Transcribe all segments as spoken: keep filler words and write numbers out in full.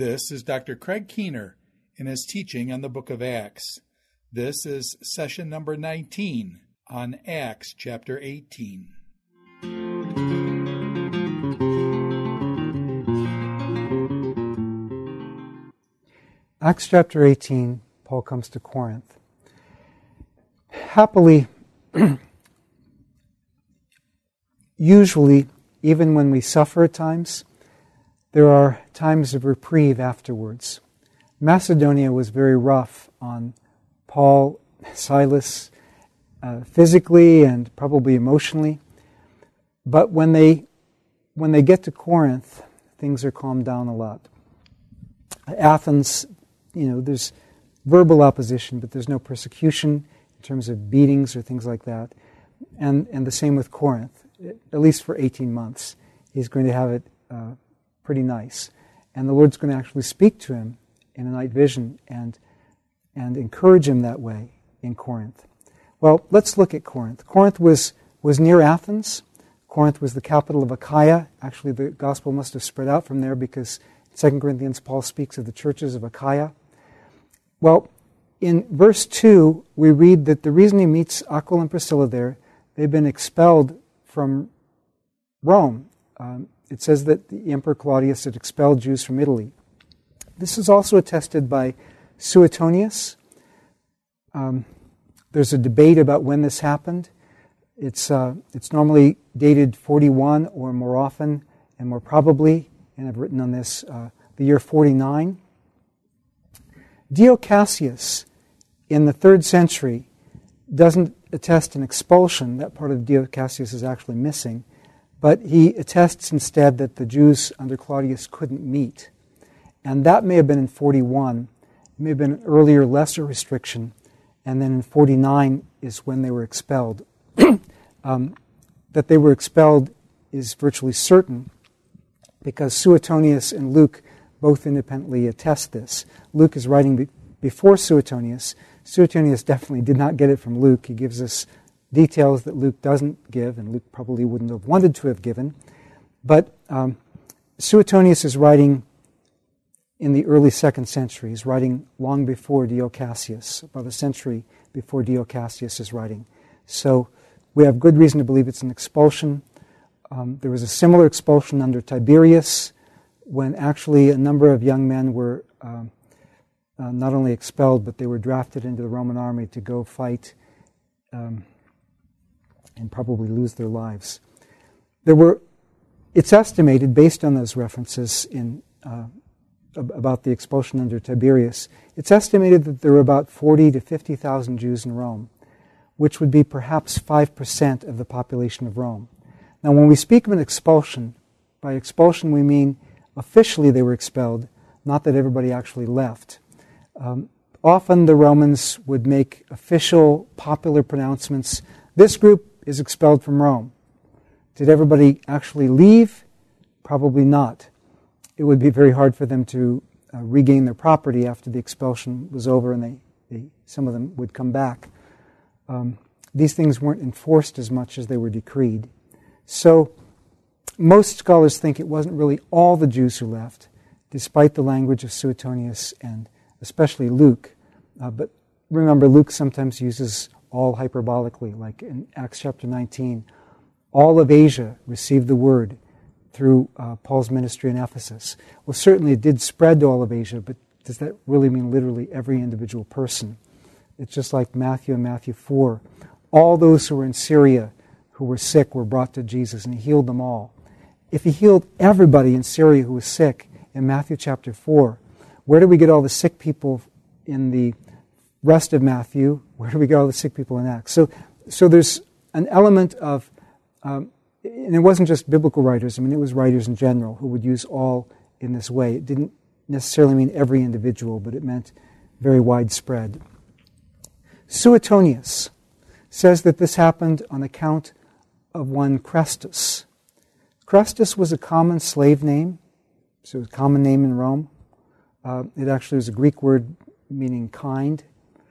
This is Doctor Craig Keener in his teaching on the book of Acts. This is session number nineteen on Acts chapter eighteen. Acts chapter eighteen, Paul comes to Corinth. Happily, usually, even when we suffer at times, there are times of reprieve afterwards. Macedonia was very rough on Paul, Silas, uh, physically and probably emotionally. But when they when they get to Corinth, things are calmed down a lot. Athens, you know, there's verbal opposition, but there's no persecution in terms of beatings or things like that. And and the same with Corinth, at least for eighteen months. He's going to have it uh, pretty nice. And the Lord's going to actually speak to him in a night vision and and encourage him that way in Corinth. Well, let's look at Corinth. Corinth was, was near Athens. Corinth was the capital of Achaia. Actually, the gospel must have spread out from there because in Second Corinthians, Paul speaks of the churches of Achaia. Well, in verse two, we read that the reason he meets Aquila and Priscilla there, they've been expelled from Rome. Um, it says that the Emperor Claudius had expelled Jews from Italy. This is also attested by Suetonius. Um, there's a debate about when this happened. It's uh, it's normally dated forty-one or more often, and more probably, and I've written on this, uh, the year forty-nine. Dio Cassius, in the third century, doesn't attest an expulsion. That part of Dio Cassius is actually missing. But he attests instead that the Jews under Claudius couldn't meet. And that may have been in forty-one. It may have been an earlier, lesser restriction. And then in forty-nine is when they were expelled. um, that they were expelled is virtually certain because Suetonius and Luke both independently attest this. Luke is writing be- before Suetonius. Suetonius definitely did not get it from Luke. He gives us details that Luke doesn't give, and Luke probably wouldn't have wanted to have given. But um, Suetonius is writing in the early second century. He's writing long before Dio Cassius, about a century before Dio Cassius is writing. So we have good reason to believe it's an expulsion. Um, there was a similar expulsion under Tiberius, when actually a number of young men were um, uh, not only expelled, but they were drafted into the Roman army to go fight um, and probably lose their lives. There were, it's estimated, based on those references in uh, about the expulsion under Tiberius, it's estimated that there were about forty to fifty thousand Jews in Rome, which would be perhaps five percent of the population of Rome. Now, when we speak of an expulsion, by expulsion we mean officially they were expelled, not that everybody actually left. Um, often the Romans would make official, popular pronouncements. This group is expelled from Rome. Did everybody actually leave? Probably not. It would be very hard for them to uh, regain their property after the expulsion was over and they, they some of them would come back. Um, these things weren't enforced as much as they were decreed. So most scholars think it wasn't really all the Jews who left, despite the language of Suetonius and especially Luke. Uh, but remember, Luke sometimes uses all hyperbolically, like in Acts chapter nineteen. All of Asia received the word through uh, Paul's ministry in Ephesus. Well, certainly it did spread to all of Asia, but does that really mean literally every individual person? It's just like Matthew and Matthew four. All those who were in Syria who were sick were brought to Jesus, and he healed them all. If he healed everybody in Syria who was sick in Matthew chapter four, where do we get all the sick people in the rest of Matthew? Where do we get all the sick people in Acts? So, so there's an element of, um, and it wasn't just biblical writers, I mean, it was writers in general who would use all in this way. It didn't necessarily mean every individual, but it meant very widespread. Suetonius says that this happened on account of one Chrestus. Chrestus was a common slave name, so it was a common name in Rome. Uh, it actually was a Greek word meaning kind.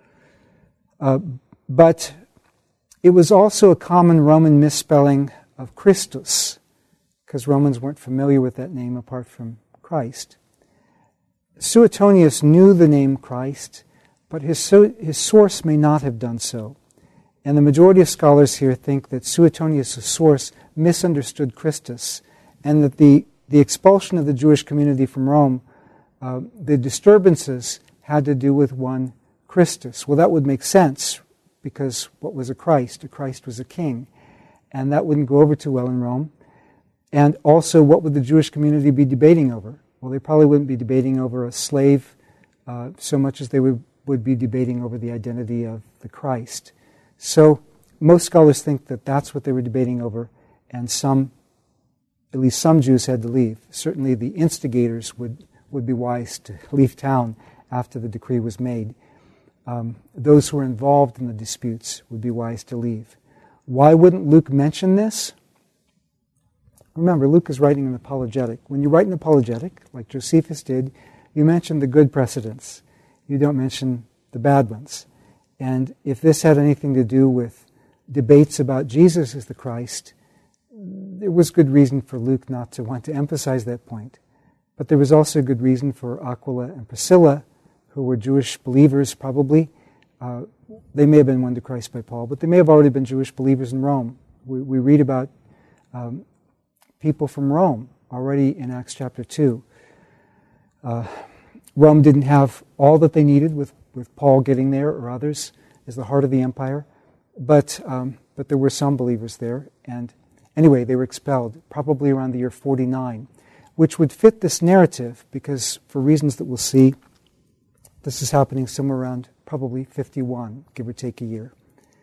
Uh, but it was also a common Roman misspelling of Christus, because Romans weren't familiar with that name apart from Christ. Suetonius knew the name Christ, but his, so, his source may not have done so. And the majority of scholars here think that Suetonius' source misunderstood Christus, and that the, the expulsion of the Jewish community from Rome, uh, the disturbances had to do with one Christus. Well, that would make sense, because what was a Christ? A Christ was a king. And that wouldn't go over too well in Rome. And also, what would the Jewish community be debating over? Well, they probably wouldn't be debating over a slave uh, so much as they would, would be debating over the identity of the Christ. So most scholars think that that's what they were debating over, and some, at least some Jews had to leave. Certainly the instigators would, would be wise to leave town after the decree was made. Um, those who were involved in the disputes would be wise to leave. Why wouldn't Luke mention this? Remember, Luke is writing an apologetic. When you write an apologetic, like Josephus did, you mention the good precedents. You don't mention the bad ones. And if this had anything to do with debates about Jesus as the Christ, there was good reason for Luke not to want to emphasize that point. But there was also good reason for Aquila and Priscilla, who were Jewish believers probably. Uh, they may have been won to Christ by Paul, but they may have already been Jewish believers in Rome. We, we read about um, people from Rome already in Acts chapter two. Uh, Rome didn't have all that they needed with, with Paul getting there or others as the heart of the empire, but um, but there were some believers there. And anyway, they were expelled probably around the year forty-nine, which would fit this narrative because for reasons that we'll see, this is happening somewhere around probably fifty-one, give or take a year.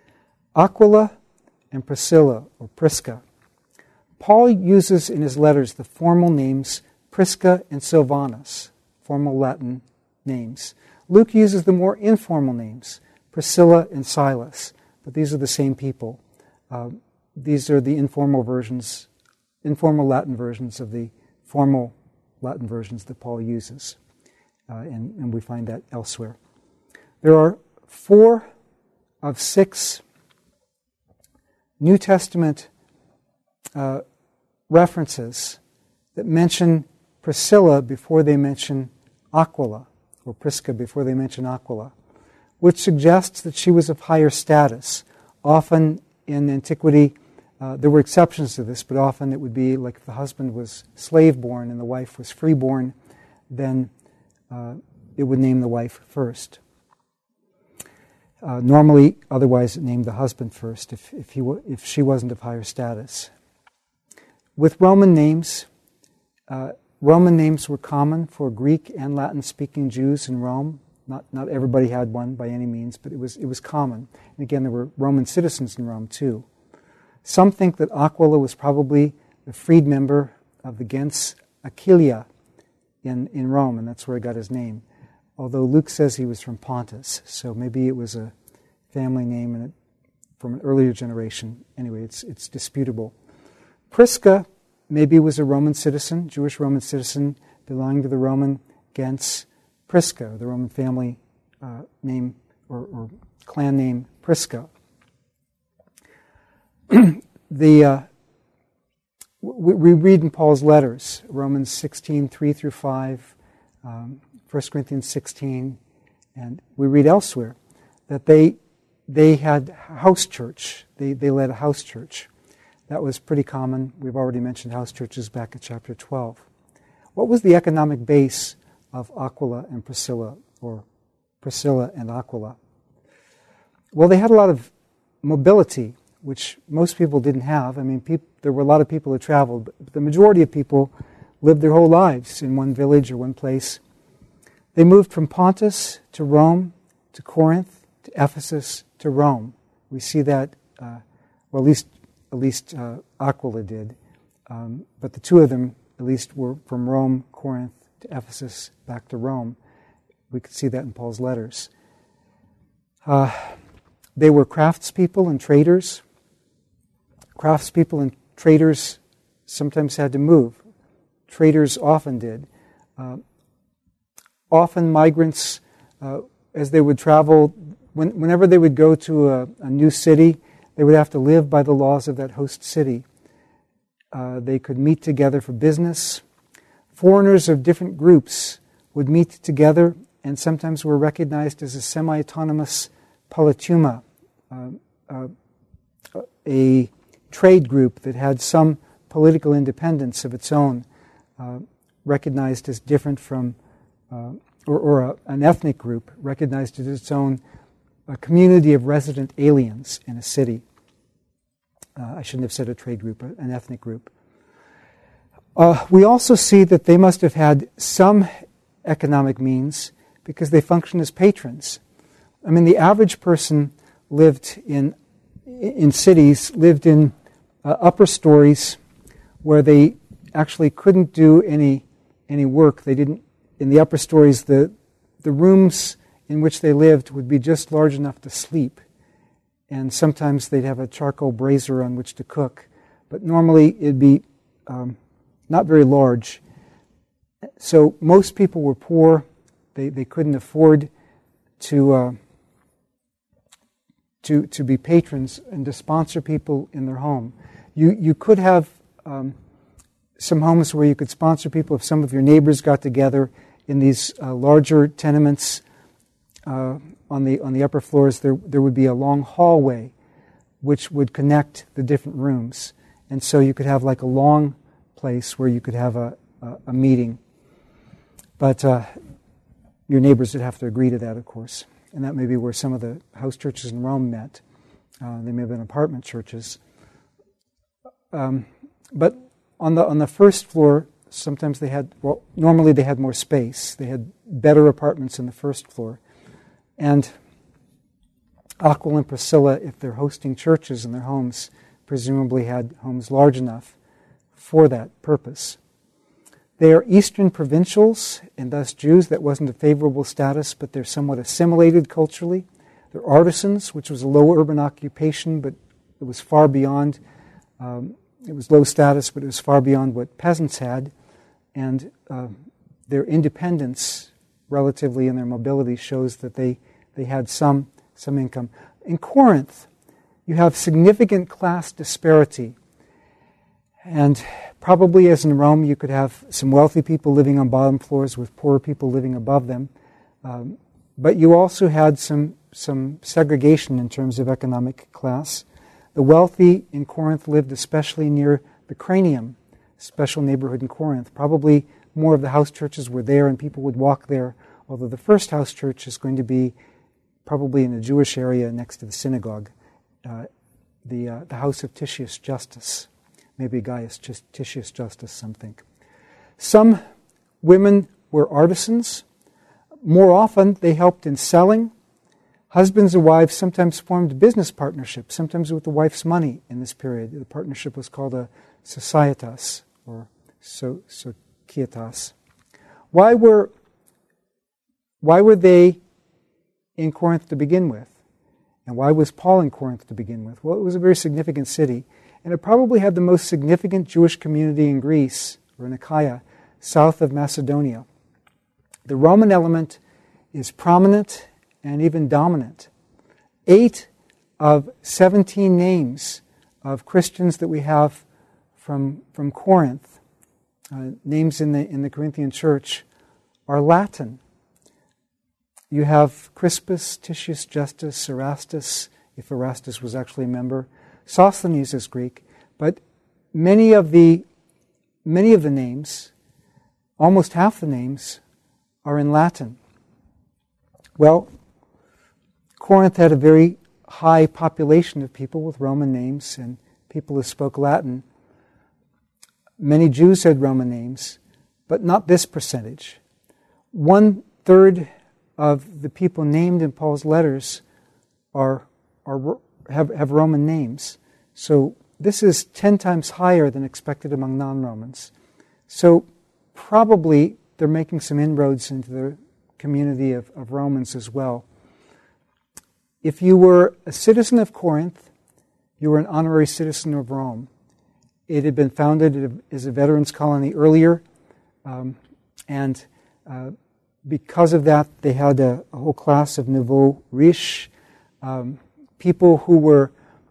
Aquila and Priscilla, or Prisca. Paul uses in his letters the formal names Prisca and Silvanus, formal Latin names. Luke uses the more informal names, Priscilla and Silas, but these are the same people. Uh, these are the informal versions, informal Latin versions of the formal Latin versions that Paul uses. Uh, and, and we find that elsewhere. There are four of six New Testament uh, references that mention Priscilla before they mention Aquila, or Prisca before they mention Aquila, which suggests that she was of higher status. Often in antiquity, uh, there were exceptions to this, but often it would be like if the husband was slave-born and the wife was free-born, then Uh, it would name the wife first. Uh, normally, otherwise, it named the husband first if if he w- if she wasn't of higher status. With Roman names, uh, Roman names were common for Greek and Latin-speaking Jews in Rome. Not not everybody had one by any means, but it was it was common. And again, there were Roman citizens in Rome too. Some think that Aquila was probably the freed member of the gens Aquileia in, in Rome, and that's where he got his name. Although Luke says he was from Pontus, so maybe it was a family name and it, from an earlier generation. Anyway, it's it's disputable. Prisca maybe was a Roman citizen, Jewish Roman citizen, belonging to the Roman gens Prisca, the Roman family uh, name or, or clan name Prisca. the uh, we, we read in Paul's letters, Romans sixteen, three through five, um, First Corinthians sixteen, and we read elsewhere that they they had house church. They they led a house church. That was pretty common. We've already mentioned house churches back at chapter twelve. What was the economic base of Aquila and Priscilla, or Priscilla and Aquila? Well, they had a lot of mobility, which most people didn't have. I mean, peop- there were a lot of people who traveled, but the majority of people lived their whole lives in one village or one place. They moved from Pontus to Rome, to Corinth, to Ephesus, to Rome. We see that, uh, well, at least at least uh, Aquila did, um, but the two of them, at least, were from Rome, Corinth, to Ephesus, back to Rome. We could see that in Paul's letters. Uh, they were craftspeople and traders. Craftspeople and traders sometimes had to move. Traders often did. Uh, often migrants, uh, as they would travel, when, whenever they would go to a, a new city, they would have to live by the laws of that host city. Uh, they could meet together for business. Foreigners of different groups would meet together and sometimes were recognized as a semi-autonomous politeuma, uh, uh, a trade group that had some political independence of its own, uh, recognized as different from, uh, or, or a, an ethnic group recognized as its own a community of resident aliens in a city. Uh, I shouldn't have said a trade group, an ethnic group. Uh, we also see that they must have had some economic means because they functioned as patrons. I mean, the average person lived in in cities, lived in uh, upper stories where they actually couldn't do any any work. They didn't, in the upper stories, the the rooms in which they lived would be just large enough to sleep. And sometimes they'd have a charcoal brazier on which to cook. But normally it'd be um, not very large. So most people were poor. They they couldn't afford to uh, to to be patrons and to sponsor people in their home. You you could have um, some homes where you could sponsor people if some of your neighbors got together in these uh, larger tenements. Uh, on the on the upper floors, there there would be a long hallway which would connect the different rooms, and so you could have like a long place where you could have a a, a meeting. But uh, your neighbors would have to agree to that, of course, and that may be where some of the house churches in Rome met. Uh, they may have been apartment churches. Um, but on the on the first floor, sometimes they had well, normally they had more space. They had better apartments on the first floor. And Aquila and Priscilla, if they're hosting churches in their homes, presumably had homes large enough for that purpose. They are Eastern provincials, and thus Jews. That wasn't a favorable status, but they're somewhat assimilated culturally. They're artisans, which was a low urban occupation, but it was far beyond, um, it was low status, but it was far beyond what peasants had. And uh, their independence relatively in their mobility shows that they, they had some, some income. In Corinth, you have significant class disparity. And probably as in Rome, you could have some wealthy people living on bottom floors with poorer people living above them. Um, but you also had some, some segregation in terms of economic class. The wealthy in Corinth lived especially near the Cranium, special neighborhood in Corinth. Probably more of the house churches were there and people would walk there, although the first house church is going to be probably in a Jewish area next to the synagogue, uh, the uh, the house of Titius Justus, maybe Gaius Titius Justus, some think. Some women were artisans. More often, they helped in selling. Husbands and wives sometimes formed business partnerships, sometimes with the wife's money in this period. The partnership was called a societas, or so, societas. Why were, why were they in Corinth to begin with? And why was Paul in Corinth to begin with? Well, it was a very significant city, and it probably had the most significant Jewish community in Greece, or in Achaia, south of Macedonia. The Roman element is prominent and even dominant. Eight of seventeen names of Christians that we have from, from Corinth, uh, names in the in the Corinthian church, are Latin. You have Crispus, Titius Justus, Erastus, if Erastus was actually a member. Sosthenes is Greek, but many of the many of the names, almost half the names, are in Latin. Well, Corinth had a very high population of people with Roman names and people who spoke Latin. Many Jews had Roman names, but not this percentage. One third of the people named in Paul's letters are, are have, have Roman names. So this is ten times higher than expected among non-Romans. So probably they're making some inroads into the community of, of Romans as well. If you were a citizen of Corinth, you were an honorary citizen of Rome. It had been founded as a veterans colony earlier, um, and uh, because of that, they had a, a whole class of nouveaux riches, um, people who were,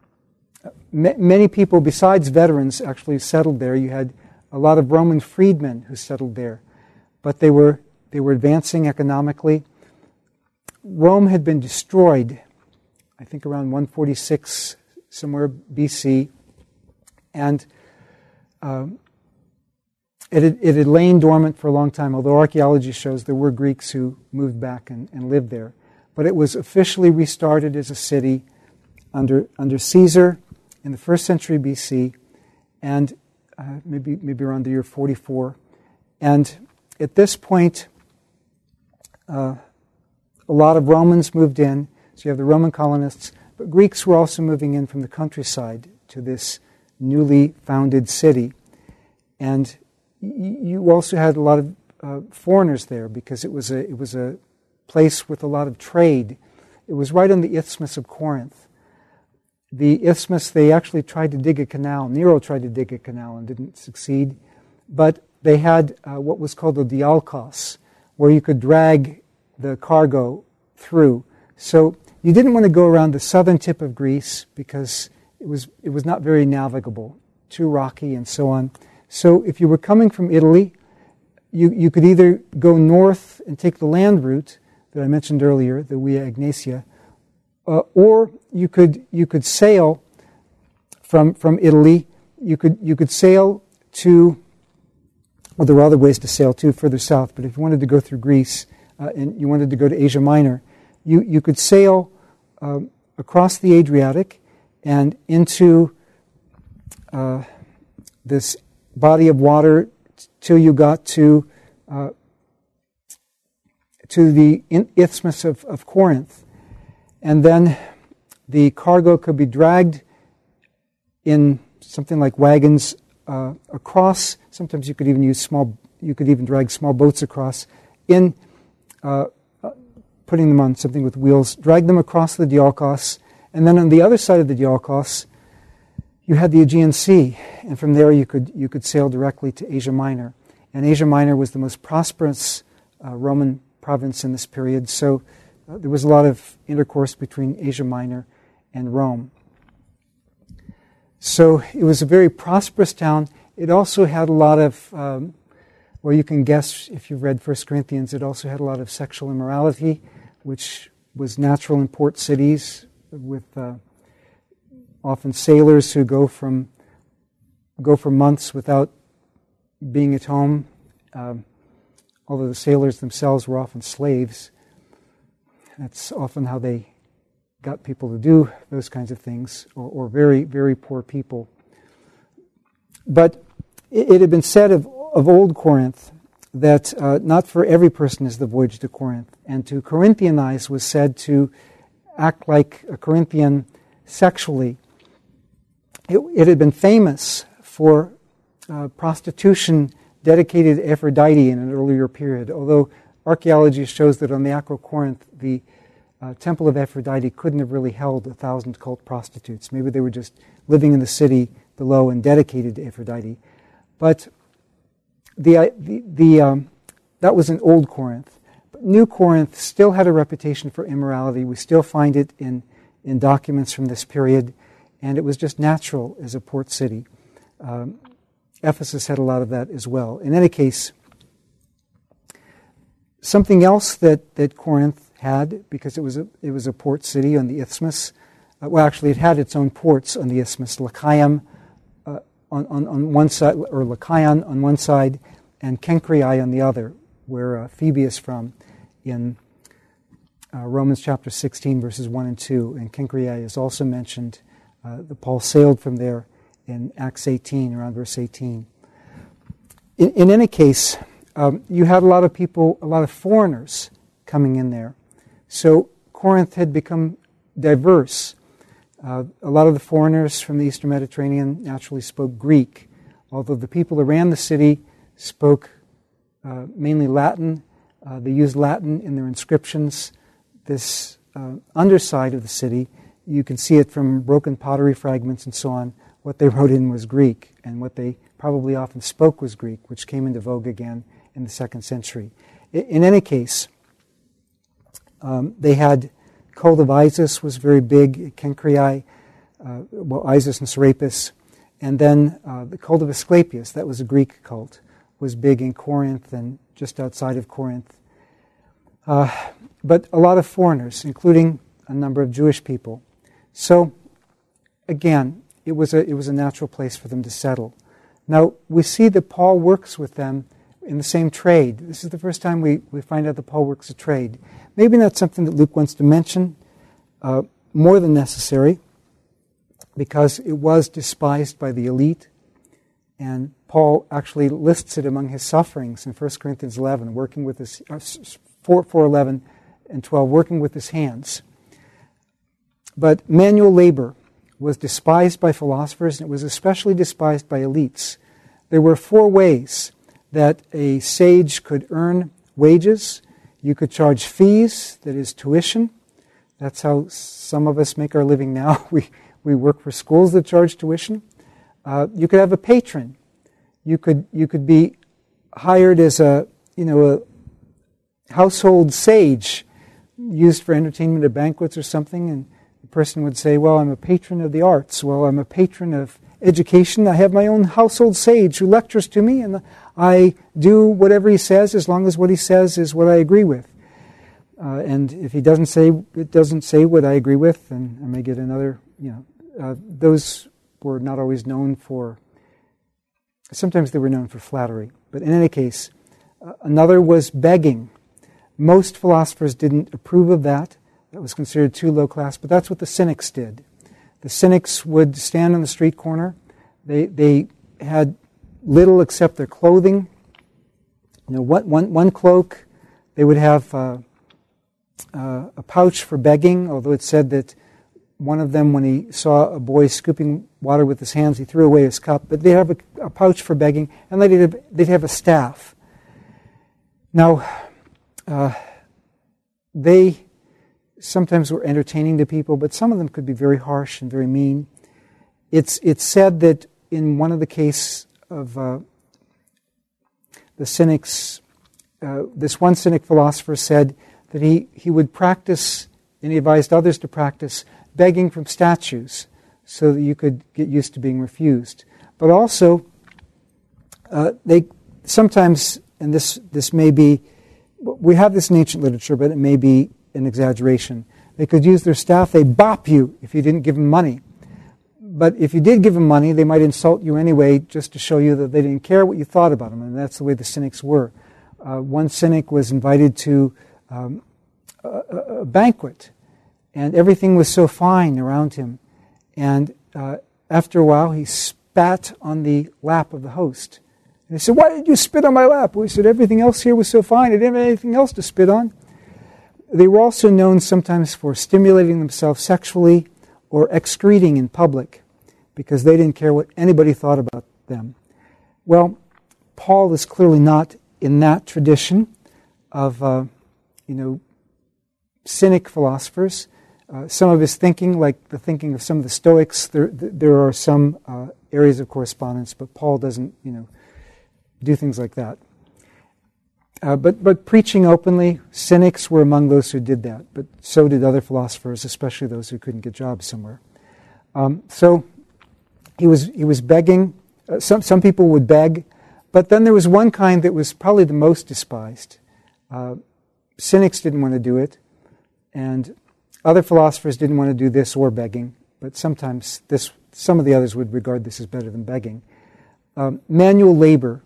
m- many people besides veterans actually settled there. You had a lot of Roman freedmen who settled there, but they were they were advancing economically. Rome had been destroyed, I think around one forty-six, somewhere B C, and um, it, had, it had lain dormant for a long time, although archaeology shows there were Greeks who moved back and, and lived there. But it was officially restarted as a city under under Caesar in the first century B C, and uh, maybe maybe around the year forty-four. And at this point, uh, a lot of Romans moved in. So you have the Roman colonists, but Greeks were also moving in from the countryside to this newly founded city. And y- you also had a lot of uh, foreigners there because it was a it was a place with a lot of trade. It was right on the Isthmus of Corinth. The isthmus, they actually tried to dig a canal. Nero tried to dig a canal and didn't succeed. But they had uh, what was called a dialkos, where you could drag the cargo through. So you didn't want to go around the southern tip of Greece because it was it was not very navigable, too rocky and so on. So if you were coming from Italy, you, you could either go north and take the land route that I mentioned earlier, the Via Egnatia, uh, or you could you could sail from from Italy. You could you could sail to, well, there were other ways to sail too, further south. But if you wanted to go through Greece uh, and you wanted to go to Asia Minor, you you could sail um, across the Adriatic and into uh, this body of water t- till you got to uh, to the Isthmus of, of Corinth. And then the cargo could be dragged in something like wagons uh, across. Sometimes you could even use small, you could even drag small boats across in uh, uh, putting them on something with wheels, drag them across the Dialkos, and then on the other side of the Dialkos, you had the Aegean Sea, and from there you could you could sail directly to Asia Minor. And Asia Minor was the most prosperous uh, Roman province in this period, so uh, there was a lot of intercourse between Asia Minor and Rome. So it was a very prosperous town. It also had a lot of, um, well, you can guess if you've read First Corinthians, it also had a lot of sexual immorality, which was natural in port cities, with uh, often sailors who go from go for months without being at home. Um, although the sailors themselves were often slaves, that's often how they got people to do those kinds of things, or, or very, very poor people. But it, it had been said of, of old Corinth that uh, not for every person is the voyage to Corinth. And to Corinthianize was said to act like a Corinthian sexually. It, it had been famous for uh, prostitution dedicated to Aphrodite in an earlier period, although archaeology shows that on the Acrocorinth, the uh, temple of Aphrodite couldn't have really held a thousand cult prostitutes. Maybe they were just living in the city below and dedicated to Aphrodite. But the the, the um, that was in Old Corinth. But New Corinth still had a reputation for immorality. We still find it in, in documents from this period, and it was just natural as a port city. Um, Ephesus had a lot of that as well. In any case, something else that, that Corinth had, because it was a it was a port city on the Isthmus. Uh, well, actually, it had its own ports on the Isthmus, Lycaeum uh, on, on on one side, or Lycaon on one side, and Cenchreae on the other, where uh, Phoebe is from, in uh, Romans chapter sixteen, verses one and two. And Cenchreae is also mentioned. Uh, the Paul sailed from there in Acts eighteen, around verse eighteen. In, in any case, um, you had a lot of people, a lot of foreigners coming in there. So Corinth had become diverse. Uh, a lot of the foreigners from the Eastern Mediterranean naturally spoke Greek, although the people who ran the city spoke uh, mainly Latin. Uh, they used Latin in their inscriptions. This uh, underside of the city, you can see it from broken pottery fragments and so on. What they wrote in was Greek, and what they probably often spoke was Greek, which came into vogue again in the second century. In any case, um, they had cult of Isis was very big, Cenchreae, uh, well, Isis and Serapis, and then uh, the cult of Asclepius, that was a Greek cult, was big in Corinth and just outside of Corinth. Uh, but a lot of foreigners, including a number of Jewish people. So, again, it was a it was a natural place for them to settle. Now, we see that Paul works with them in the same trade. This is the first time we, we find out that Paul works a trade. Maybe not something that Luke wants to mention uh, more than necessary, because it was despised by the elite, and Paul actually lists it among his sufferings in First Corinthians eleven, working with his, uh, four, four eleven and twelve, working with his hands. But manual labor was despised by philosophers, and it was especially despised by elites. There were four ways that a sage could earn wages. You could charge fees, that is tuition. That's how some of us make our living now. We we work for schools that charge tuition. Uh, you could have a patron. You could you could be hired as a you know a household sage, used for entertainment at banquets or something, and the person would say, "Well, I'm a patron of the arts. Well, I'm a patron of education. I have my own household sage who lectures to me, and I do whatever he says as long as what he says is what I agree with. Uh, and if he doesn't say it doesn't say what I agree with, then I may get another." You know, uh, those were not always known for. Sometimes they were known for flattery, but in any case, uh, another was begging. Most philosophers didn't approve of that. That was considered too low class, but that's what the Cynics did. The Cynics would stand on the street corner. They they had little except their clothing. You know, one, one, one cloak. They would have uh, uh, a pouch for begging, although it said that one of them, when he saw a boy scooping water with his hands, he threw away his cup. But they'd have a, a pouch for begging, and they'd have, they'd have a staff. Now, uh, they sometimes were entertaining to people, but some of them could be very harsh and very mean. It's it's said that in one of the case of uh, the Cynics, uh, this one Cynic philosopher said that he, he would practice, and he advised others to practice, begging from statues so that you could get used to being refused. But also, uh, they sometimes, and this this may be, we have this in ancient literature, but it may be an exaggeration. They could use their staff, they'd bop you if you didn't give them money. But if you did give them money, they might insult you anyway just to show you that they didn't care what you thought about them, and that's the way the Cynics were. Uh, one Cynic was invited to um, a, a banquet, and everything was so fine around him. And uh, after a while, he spat on the lap of the host. And he said, "Why did you spit on my lap?" Well, he said, "Everything else here was so fine, I didn't have anything else to spit on." They were also known sometimes for stimulating themselves sexually or excreting in public, because they didn't care what anybody thought about them. Well, Paul is clearly not in that tradition of, uh, you know, Cynic philosophers. Uh, some of his thinking, like the thinking of some of the Stoics, there there are some uh, areas of correspondence, but Paul doesn't, you know, do things like that. Uh, but but preaching openly, Cynics were among those who did that, but so did other philosophers, especially those who couldn't get jobs somewhere. Um, so he was he was begging. Uh, some some people would beg, but then there was one kind that was probably the most despised. Uh, Cynics didn't want to do it, and other philosophers didn't want to do this or begging, but sometimes this some of the others would regard this as better than begging. Um, manual labor.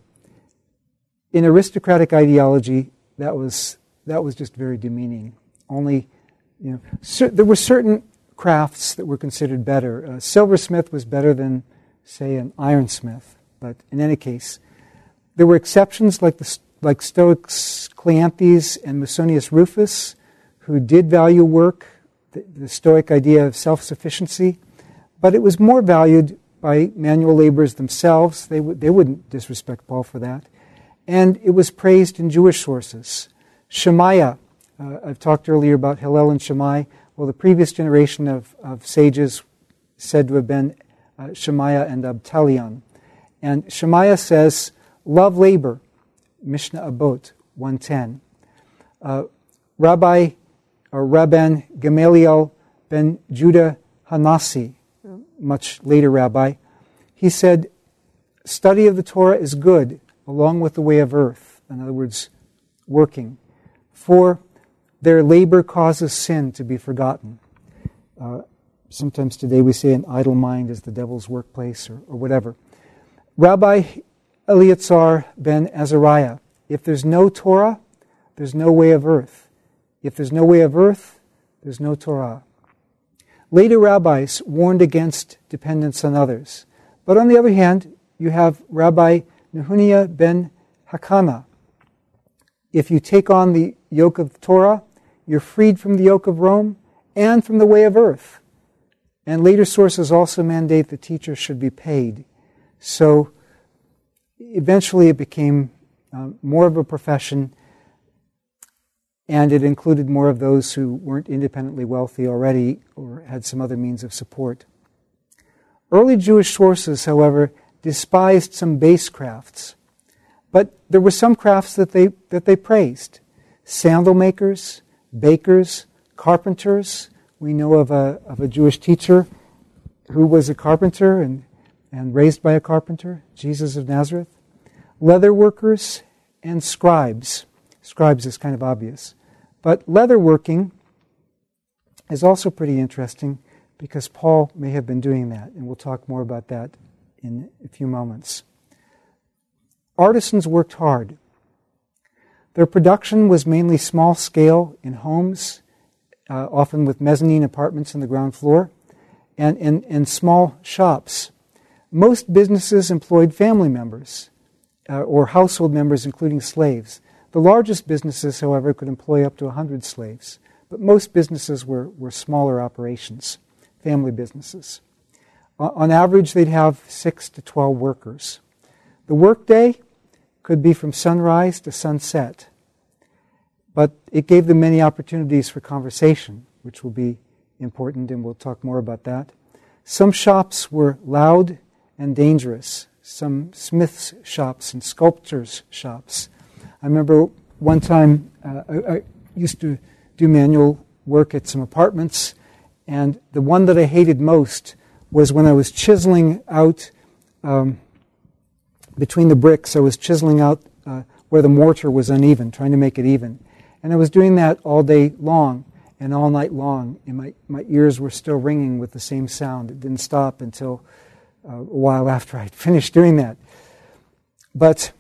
In aristocratic ideology, that was that was just very demeaning. Only, you know, cer- there were certain crafts that were considered better. A silversmith was better than, say, an ironsmith. But in any case, there were exceptions like the like Stoics Cleanthes and Musonius Rufus, who did value work, the, the Stoic idea of self-sufficiency. But it was more valued by manual laborers themselves. They w- they wouldn't disrespect Paul for that. And it was praised in Jewish sources. Shemaiah, uh, I've talked earlier about Hillel and Shammai. Well, the previous generation of, of sages said to have been uh, Shemaiah and Abtalion. And Shemaiah says, "Love labor," Mishnah Abot one ten. Uh, Rabbi, or Rabban Gamaliel ben Judah Hanasi, much later rabbi, he said, "Study of the Torah is good, along with the way of earth." In other words, working, for their labor causes sin to be forgotten. Uh, sometimes today we say an idle mind is the devil's workplace, or, or whatever. Rabbi Eleazar ben Azariah, if there's no Torah, there's no way of earth. If there's no way of earth, there's no Torah. Later rabbis warned against dependence on others. But on the other hand, you have Rabbi Nehuniah ben Hakana. If you take on the yoke of Torah, you're freed from the yoke of Rome and from the way of earth. And later sources also mandate the teacher should be paid. So eventually it became uh, more of a profession, and it included more of those who weren't independently wealthy already or had some other means of support. Early Jewish sources, however, despised some base crafts, but there were some crafts that they that they praised. Sandal makers, bakers, carpenters. We know of a of a Jewish teacher who was a carpenter and, and raised by a carpenter, Jesus of Nazareth. Leather workers and scribes. Scribes is kind of obvious. But leather working is also pretty interesting because Paul may have been doing that, and we'll talk more about that in a few moments. Artisans worked hard. Their production was mainly small scale in homes, uh, often with mezzanine apartments on the ground floor, and in and small shops. Most businesses employed family members uh, or household members, including slaves. The largest businesses, however, could employ up to one hundred slaves, but most businesses were, were smaller operations, family businesses. On average, they'd have six to twelve workers. The workday could be from sunrise to sunset, but it gave them many opportunities for conversation, which will be important, and we'll talk more about that. Some shops were loud and dangerous, some smiths' shops and sculptors' shops. I remember one time uh, I, I used to do manual work at some apartments, and the one that I hated most was when I was chiseling out um, between the bricks. I was chiseling out uh, where the mortar was uneven, trying to make it even. And I was doing that all day long and all night long, and my, my ears were still ringing with the same sound. It didn't stop until uh, a while after I'd finished doing that. But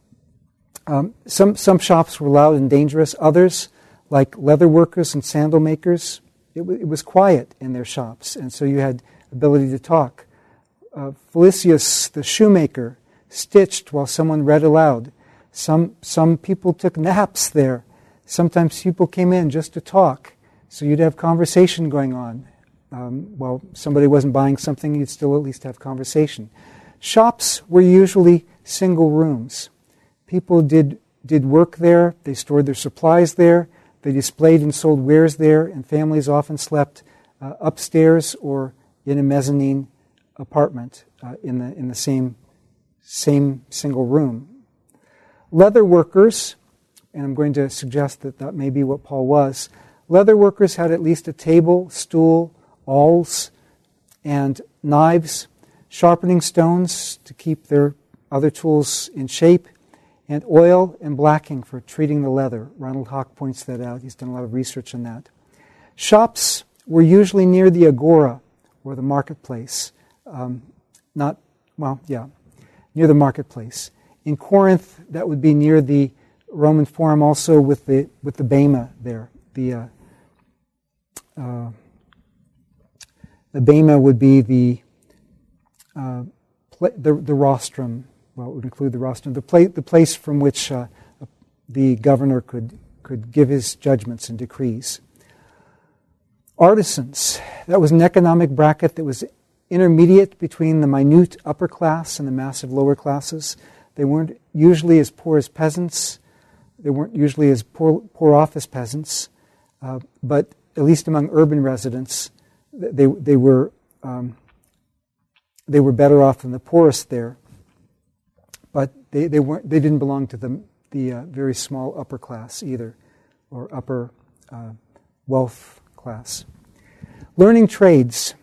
um, some, some shops were loud and dangerous. Others, like leather workers and sandal makers, it, w- it was quiet in their shops, and so you had ability to talk. Uh, Felicius, the shoemaker, stitched while someone read aloud. Some some people took naps there. Sometimes people came in just to talk. So you'd have conversation going on. Um, while somebody wasn't buying something, you'd still at least have conversation. Shops were usually single rooms. People did, did work there. They stored their supplies there. They displayed and sold wares there, and families often slept uh, upstairs or in a mezzanine apartment uh, in the in the same same single room. Leather workers, and I'm going to suggest that that may be what Paul was, leather workers had at least a table, stool, awls, and knives, sharpening stones to keep their other tools in shape, and oil and blacking for treating the leather. Ronald Hawk points that out. He's done a lot of research on that. Shops were usually near the agora, or the marketplace. Um, not, well, yeah, near the marketplace. In Corinth, that would be near the Roman Forum, also with the with the bema there. The uh, uh, the bema would be the, uh, pla- the the rostrum. Well, it would include the rostrum, the, pla- the place from which uh, the governor could could give his judgments and decrees. Artisans, that was an economic bracket that was intermediate between the minute upper class and the massive lower classes. They weren't usually as poor as peasants. They weren't usually as poor, poor off as peasants. Uh, but at least among urban residents, they they were um, they were better off than the poorest there. But they, they weren't they didn't belong to the the uh, very small upper class either, or upper uh, wealth class. Learning trades.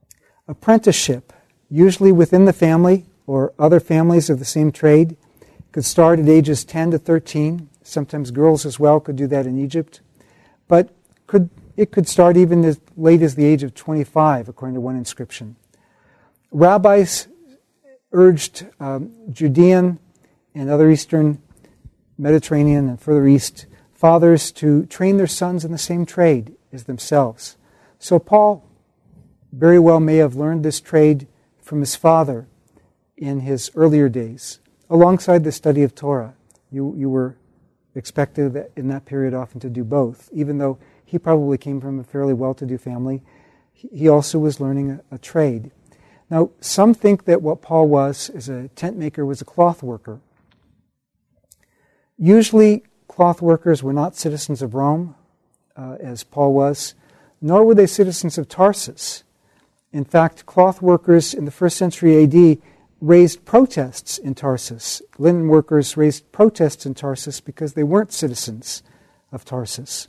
Apprenticeship, usually within the family or other families of the same trade, could start at ages ten to thirteen. Sometimes girls as well could do that in Egypt. But could it could start even as late as the age of twenty-five, according to one inscription. Rabbis urged um, Judean and other Eastern Mediterranean and further east fathers to train their sons in the same trade as themselves. So Paul very well may have learned this trade from his father in his earlier days, alongside the study of Torah. You, you were expected in that period often to do both. Even though he probably came from a fairly well-to-do family, he also was learning a, a trade. Now, some think that what Paul was as a tent maker was a cloth worker. Usually, cloth workers were not citizens of Rome, uh, as Paul was, nor were they citizens of Tarsus. In fact, cloth workers in the first century A D raised protests in Tarsus. Linen workers raised protests in Tarsus because they weren't citizens of Tarsus,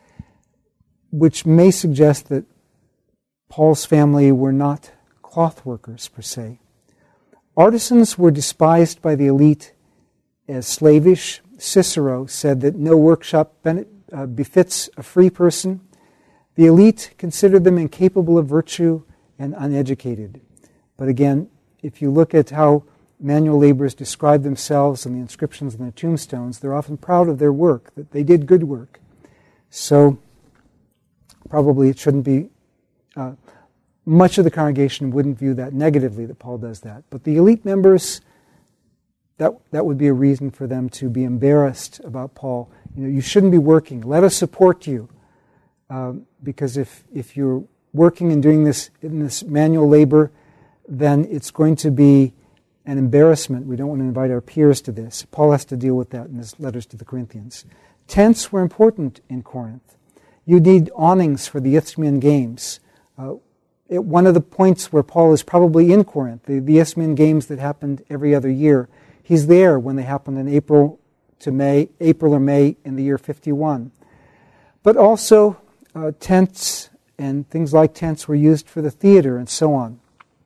which may suggest that Paul's family were not cloth workers per se. Artisans were despised by the elite as slavish. Cicero said that no workshop befits a free person. The elite considered them incapable of virtue and uneducated. But again, if you look at how manual laborers describe themselves in the inscriptions on their tombstones, they're often proud of their work, that they did good work. So probably it shouldn't be, uh, much of the congregation wouldn't view that negatively, that Paul does that. But the elite members, that that would be a reason for them to be embarrassed about Paul. You know, you shouldn't be working. Let us support you. Um, because if, if you're working and doing this in this manual labor, then it's going to be an embarrassment. We don't want to invite our peers to this. Paul has to deal with that in his letters to the Corinthians. Tents were important in Corinth. You need awnings for the Isthmian Games. Uh, it, one of the points where Paul is probably in Corinth, the, the Isthmian Games that happened every other year, he's there when they happened in April to May, April or May in the year fifty-one. But also uh, tents and things like tents were used for the theater and so on.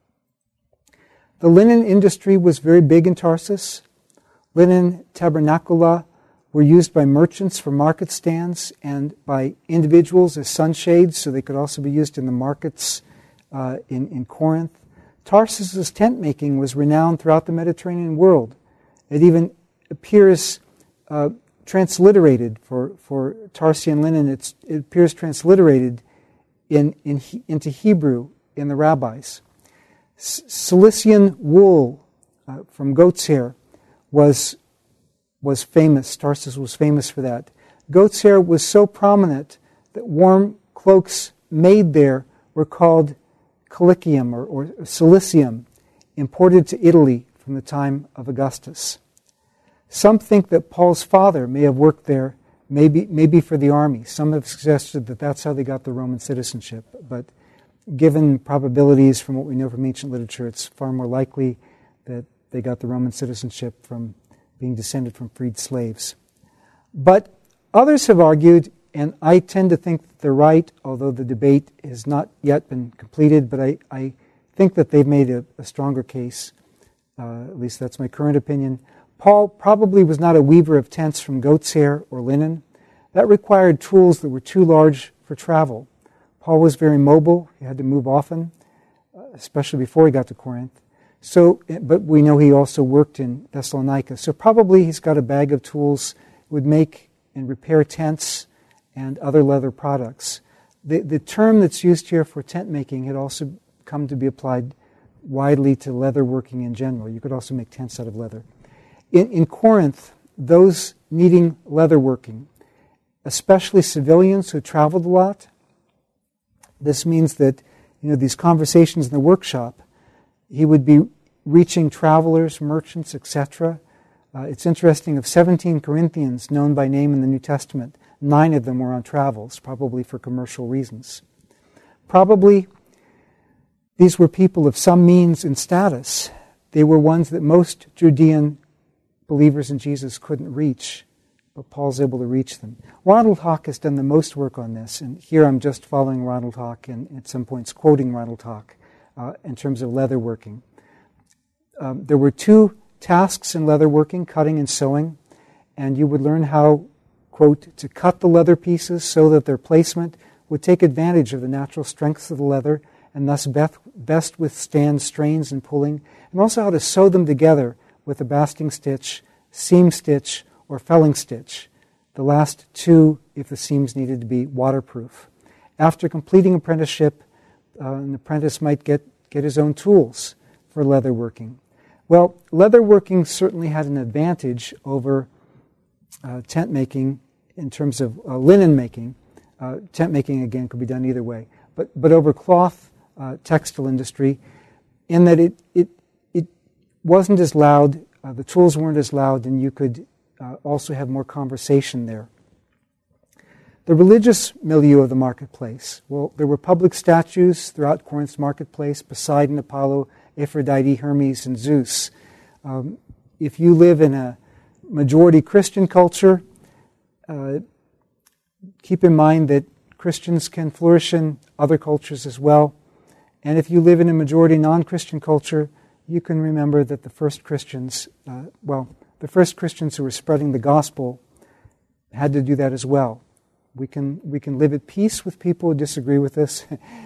The linen industry was very big in Tarsus. Linen tabernacula were used by merchants for market stands and by individuals as sunshades, so they could also be used in the markets uh, in, in Corinth. Tarsus's tent making was renowned throughout the Mediterranean world. It even appears uh, transliterated for, for Tarsian linen. It's, it appears transliterated in, in into Hebrew in the rabbis. C- Cilician wool uh, from goat's hair was was famous. Tarsus was famous for that. Goat's hair was so prominent that warm cloaks made there were called Cilicium or, or Cilicium, imported to Italy from the time of Augustus. Some think that Paul's father may have worked there, maybe maybe for the army. Some have suggested that that's how they got the Roman citizenship. But given probabilities from what we know from ancient literature, it's far more likely that they got the Roman citizenship from being descended from freed slaves. But others have argued, and I tend to think that they're right, although the debate has not yet been completed, but I, I think that they've made a, a stronger case. Uh, at least that's my current opinion. Paul probably was not a weaver of tents from goat's hair or linen. That required tools that were too large for travel. Paul was very mobile. He had to move often, especially before he got to Corinth. So, but we know he also worked in Thessalonica. So probably he's got a bag of tools, would make and repair tents and other leather products. The, the term that's used here for tent making had also come to be applied widely to leather working in general. You could also make tents out of leather. In, in Corinth, those needing leather working, especially civilians who traveled a lot, this means that, you know, these conversations in the workshop, he would be reaching travelers, merchants, et cetera. Uh, it's interesting, of seventeen Corinthians known by name in the New Testament, nine of them were on travels, probably for commercial reasons. Probably these were people of some means and status. They were ones that most Judean believers in Jesus couldn't reach, but Paul's able to reach them. Ronald Hawk has done the most work on this, and here I'm just following Ronald Hawk and at some points quoting Ronald Hawk uh, in terms of leather working. Um, there were two tasks in leatherworking, cutting and sewing, and you would learn how, quote, to cut the leather pieces so that their placement would take advantage of the natural strengths of the leather and thus best withstand strains and pulling, and also how to sew them together with a basting stitch, seam stitch, or felling stitch, the last two if the seams needed to be waterproof. After completing apprenticeship, uh, an apprentice might get, get his own tools for leatherworking. Well, leatherworking certainly had an advantage over uh, tent making in terms of uh, linen making. Uh, tent making, again, could be done either way. But but over cloth uh, textile industry, in that it it it wasn't as loud, uh, the tools weren't as loud, and you could uh, also have more conversation there. The religious milieu of the marketplace. Well, there were public statues throughout Corinth's marketplace: Poseidon, Apollo, Aphrodite, Hermes, and Zeus. Um, if you live in a majority Christian culture, uh, keep in mind that Christians can flourish in other cultures as well. And if you live in a majority non-Christian culture, you can remember that the first Christians, uh, well, the first Christians who were spreading the gospel had to do that as well. We can we can live at peace with people who disagree with us,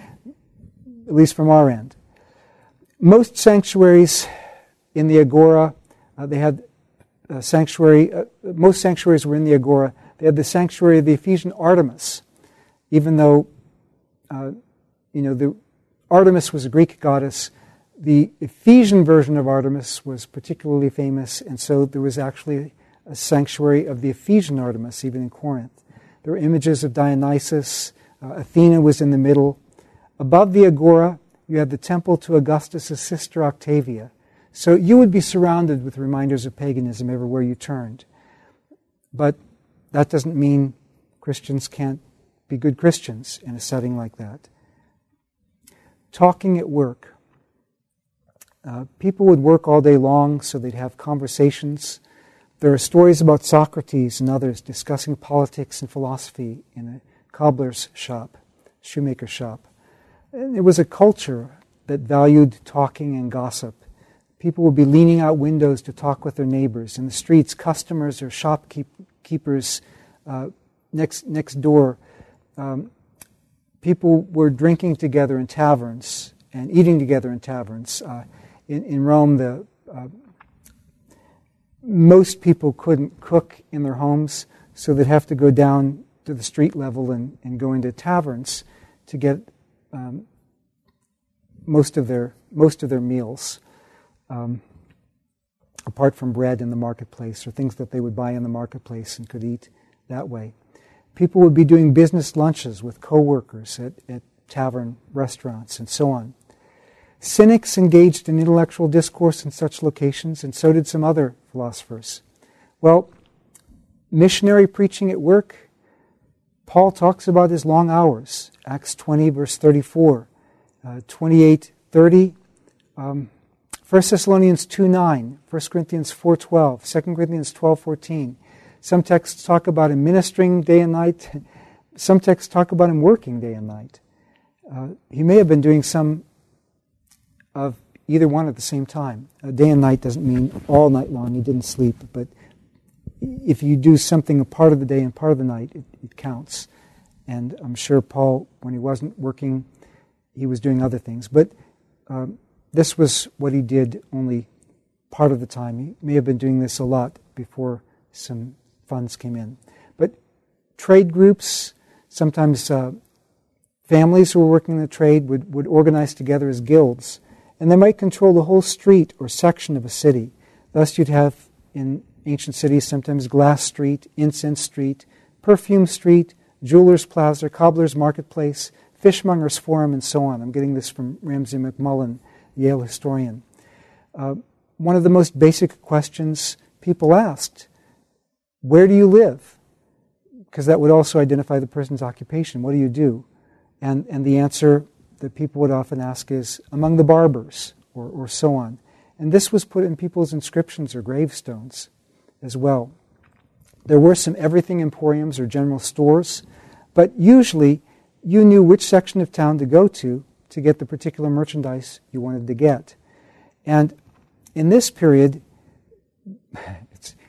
at least from our end. Most sanctuaries in the Agora, uh, they had a sanctuary, uh, most sanctuaries were in the Agora. They had the sanctuary of the Ephesian Artemis, even though, uh, you know, the Artemis was a Greek goddess. The Ephesian version of Artemis was particularly famous, and so there was actually a sanctuary of the Ephesian Artemis, even in Corinth. There were images of Dionysus. Uh, Athena was in the middle. Above the Agora, you had the temple to Augustus' sister Octavia. So you would be surrounded with reminders of paganism everywhere you turned. But that doesn't mean Christians can't be good Christians in a setting like that. Talking at work. Uh, people would work all day long, so they'd have conversations. There are stories about Socrates and others discussing politics and philosophy in a cobbler's shop, shoemaker's shop. And it was a culture that valued talking and gossip. People would be leaning out windows to talk with their neighbors. In the streets, customers or shopkeepers uh, next next door. Um, people were drinking together in taverns and eating together in taverns. Uh, in, in Rome, the uh, most people couldn't cook in their homes, so they'd have to go down to the street level and, and go into taverns to get um, most of their most of their meals, um, apart from bread in the marketplace or things that they would buy in the marketplace and could eat that way. People would be doing business lunches with co-workers at, at tavern restaurants and so on. Cynics engaged in intellectual discourse in such locations, and so did some other philosophers. Well, missionary preaching at work, Paul talks about his long hours, Acts twenty, verse thirty-four, uh, twenty-eight thirty, um, First Thessalonians two nine, First Corinthians four twelve, Second Corinthians twelve fourteen. Some texts talk about him ministering day and night. Some texts talk about him working day and night. Uh, he may have been doing some of either one at the same time. Uh, day and night doesn't mean all night long. He didn't sleep, but if you do something a part of the day and part of the night, it, it counts. And I'm sure Paul, when he wasn't working, he was doing other things. But um, this was what he did only part of the time. He may have been doing this a lot before some funds came in. But trade groups, sometimes uh, families who were working in the trade would, would organize together as guilds, and they might control the whole street or section of a city. Thus you'd have in ancient cities sometimes Glass Street, Incense Street, Perfume Street, Jewelers Plaza, Cobbler's Marketplace, Fishmongers Forum, and so on. I'm getting this from Ramsay MacMullen, Yale historian. Uh, one of the most basic questions people asked, where do you live? Because that would also identify the person's occupation. What do you do? And and the answer that people would often ask is, among the barbers, or, or so on. And this was put in people's inscriptions or gravestones as well. There were some everything emporiums or general stores, but usually you knew which section of town to go to to get the particular merchandise you wanted to get. And in this period,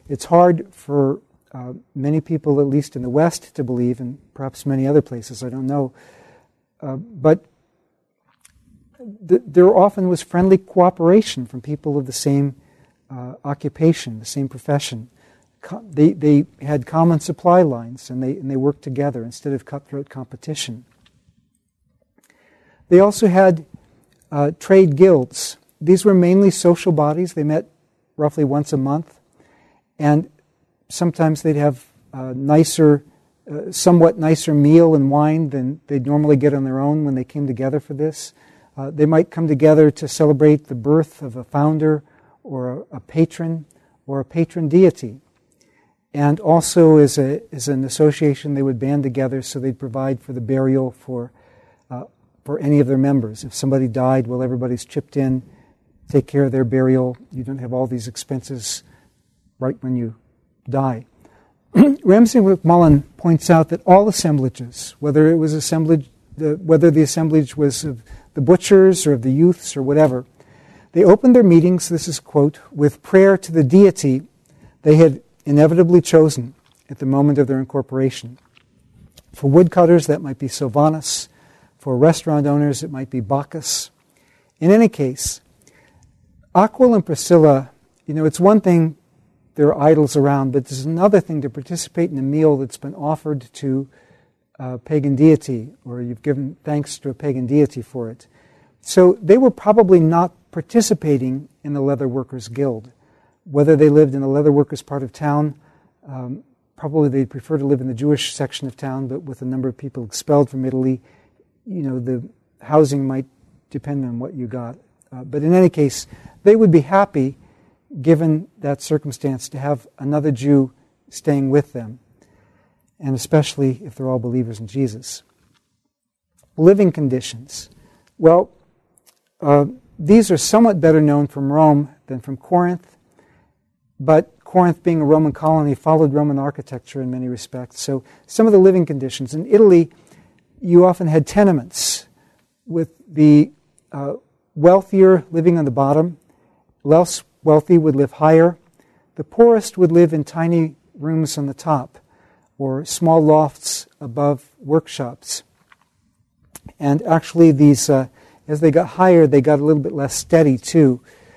It's hard for uh, many people, at least in the West, to believe, and perhaps many other places, I don't know. Uh, but th- there often was friendly cooperation from people of the same uh, occupation, the same profession. Co- they, they had common supply lines, and they, and they worked together instead of cutthroat competition. They also had uh, trade guilds. These were mainly social bodies. They met roughly once a month, and sometimes they'd have a nicer, uh, somewhat nicer meal and wine than they'd normally get on their own when they came together for this. Uh, they might come together to celebrate the birth of a founder or a, a patron or a patron deity. And also as, a, as an association, they would band together so they'd provide for the burial for uh, for any of their members. If somebody died, well, everybody's chipped in, take care of their burial. You don't have all these expenses right when you die. Ramsay MacMullen points out that all assemblages, whether it was assemblage, the, whether the assemblage was of the butchers or of the youths or whatever, they opened their meetings, this is a quote, with prayer to the deity they had inevitably chosen at the moment of their incorporation. For woodcutters, that might be Sylvanus. For restaurant owners, it might be Bacchus. In any case, Aquila and Priscilla, you know, it's one thing there are idols around, but there's another thing to participate in a meal that's been offered to a pagan deity, or you've given thanks to a pagan deity for it. So they were probably not participating in the Leather Workers Guild. Whether they lived in the leather workers part of town, um, probably they'd prefer to live in the Jewish section of town, but with a number of people expelled from Italy, you know, the housing might depend on what you got. Uh, but in any case, they would be happy, given that circumstance, to have another Jew staying with them, and especially if they're all believers in Jesus. Living conditions. Well, uh, these are somewhat better known from Rome than from Corinth, but Corinth, being a Roman colony, followed Roman architecture in many respects. So some of the living conditions. In Italy, you often had tenements, with the uh, wealthier living on the bottom, less wealthy would live higher. The poorest would live in tiny rooms on the top, or small lofts above workshops. And actually, these, uh, as they got higher, they got a little bit less steady too.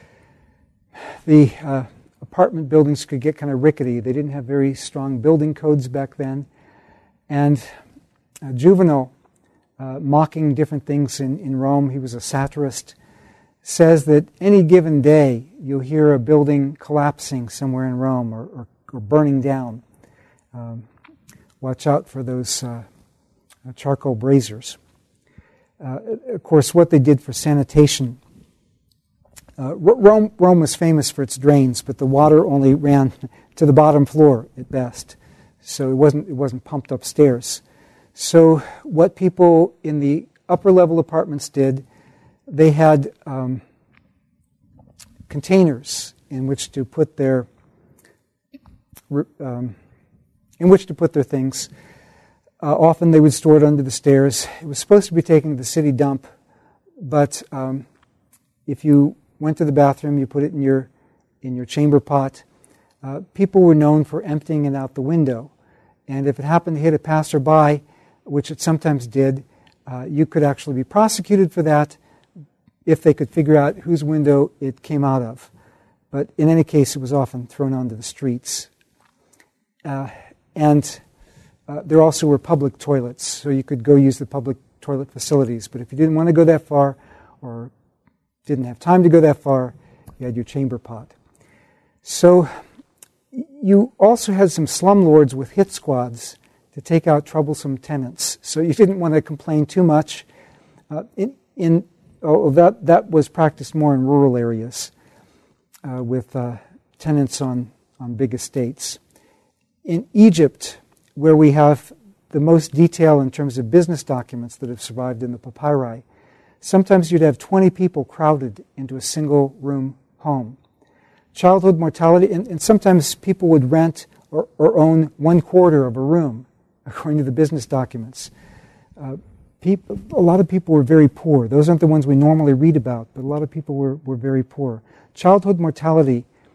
The uh, apartment buildings could get kind of rickety. They didn't have very strong building codes back then. And uh, Juvenal, uh, mocking different things in, in Rome, he was a satirist, says that any given day you'll hear a building collapsing somewhere in Rome or, or, or burning down. Um, watch out for those uh, charcoal braziers. Uh, of course, what they did for sanitation. Uh, Rome, Rome was famous for its drains, but the water only ran to the bottom floor at best, so it wasn't it wasn't pumped upstairs. So what people in the upper level apartments did, they had um, containers in which to put their um, in which to put their things. Uh, often they would store it under the stairs. It was supposed to be taken to the city dump, but um, if you went to the bathroom, you put it in your in your chamber pot. Uh, people were known for emptying it out the window, and if it happened to hit a passerby, which it sometimes did, uh, you could actually be prosecuted for that if they could figure out whose window it came out of. But in any case, it was often thrown onto the streets. Uh, and uh, there also were public toilets, so you could go use the public toilet facilities. But if you didn't want to go that far, or didn't have time to go that far, you had your chamber pot. So you also had some slumlords with hit squads to take out troublesome tenants. So you didn't want to complain too much. Uh, in, in oh, that that was practiced more in rural areas uh, with uh, tenants on, on big estates. In Egypt, where we have the most detail in terms of business documents that have survived in the papyri, sometimes you'd have twenty people crowded into a single room home. Childhood mortality, and, and sometimes people would rent or, or own one quarter of a room, according to the business documents. Uh, people, a lot of people were very poor. Those aren't the ones we normally read about, but a lot of people were, were very poor. Childhood mortality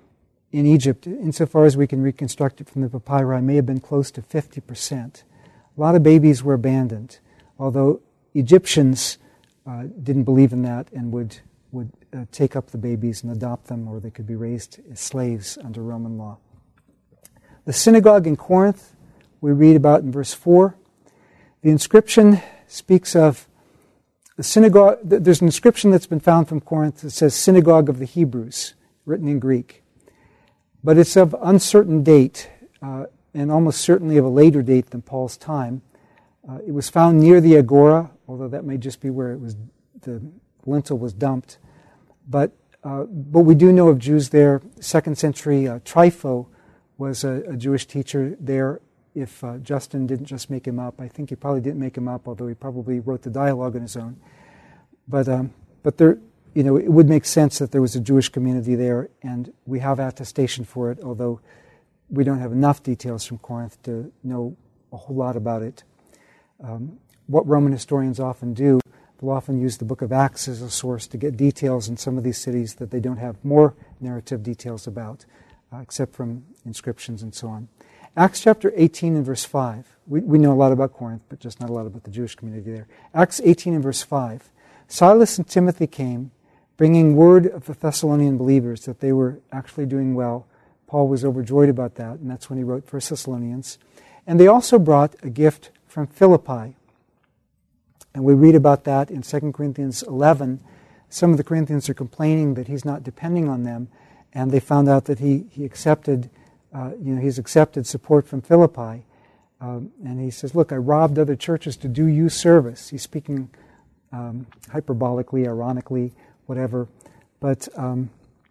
in Egypt, insofar as we can reconstruct it from the papyri, may have been close to fifty percent. A lot of babies were abandoned, although Egyptians uh, didn't believe in that and would, would uh, take up the babies and adopt them, or they could be raised as slaves under Roman law. The synagogue in Corinth, we read about in verse four. The inscription speaks of the synagogue. There's an inscription that's been found from Corinth that says Synagogue of the Hebrews, written in Greek. But it's of uncertain date, uh, and almost certainly of a later date than Paul's time. Uh, it was found near the Agora, although that may just be where it was, the lintel was dumped. But uh, but we do know of Jews there. Second century, uh, Trypho was a, a Jewish teacher there. If uh, Justin didn't just make him up, I think he probably didn't make him up, although he probably wrote the dialogue on his own. But um, but there, you know, it would make sense that there was a Jewish community there, and we have attestation for it, although we don't have enough details from Corinth to know a whole lot about it. Um, what Roman historians often do, they'll often use the book of Acts as a source to get details in some of these cities that they don't have more narrative details about, uh, except from inscriptions and so on. Acts chapter eighteen and verse five. We, we know a lot about Corinth, but just not a lot about the Jewish community there. Acts eighteen and verse five. Silas and Timothy came, bringing word of the Thessalonian believers that they were actually doing well. Paul was overjoyed about that, and that's when he wrote First Thessalonians. And they also brought a gift from Philippi. And we read about that in Second Corinthians eleven. Some of the Corinthians are complaining that he's not depending on them, and they found out that he, he accepted Uh, you know, he's accepted support from Philippi. Um, and he says, look, I robbed other churches to do you service. He's speaking um, hyperbolically, ironically, whatever. But um,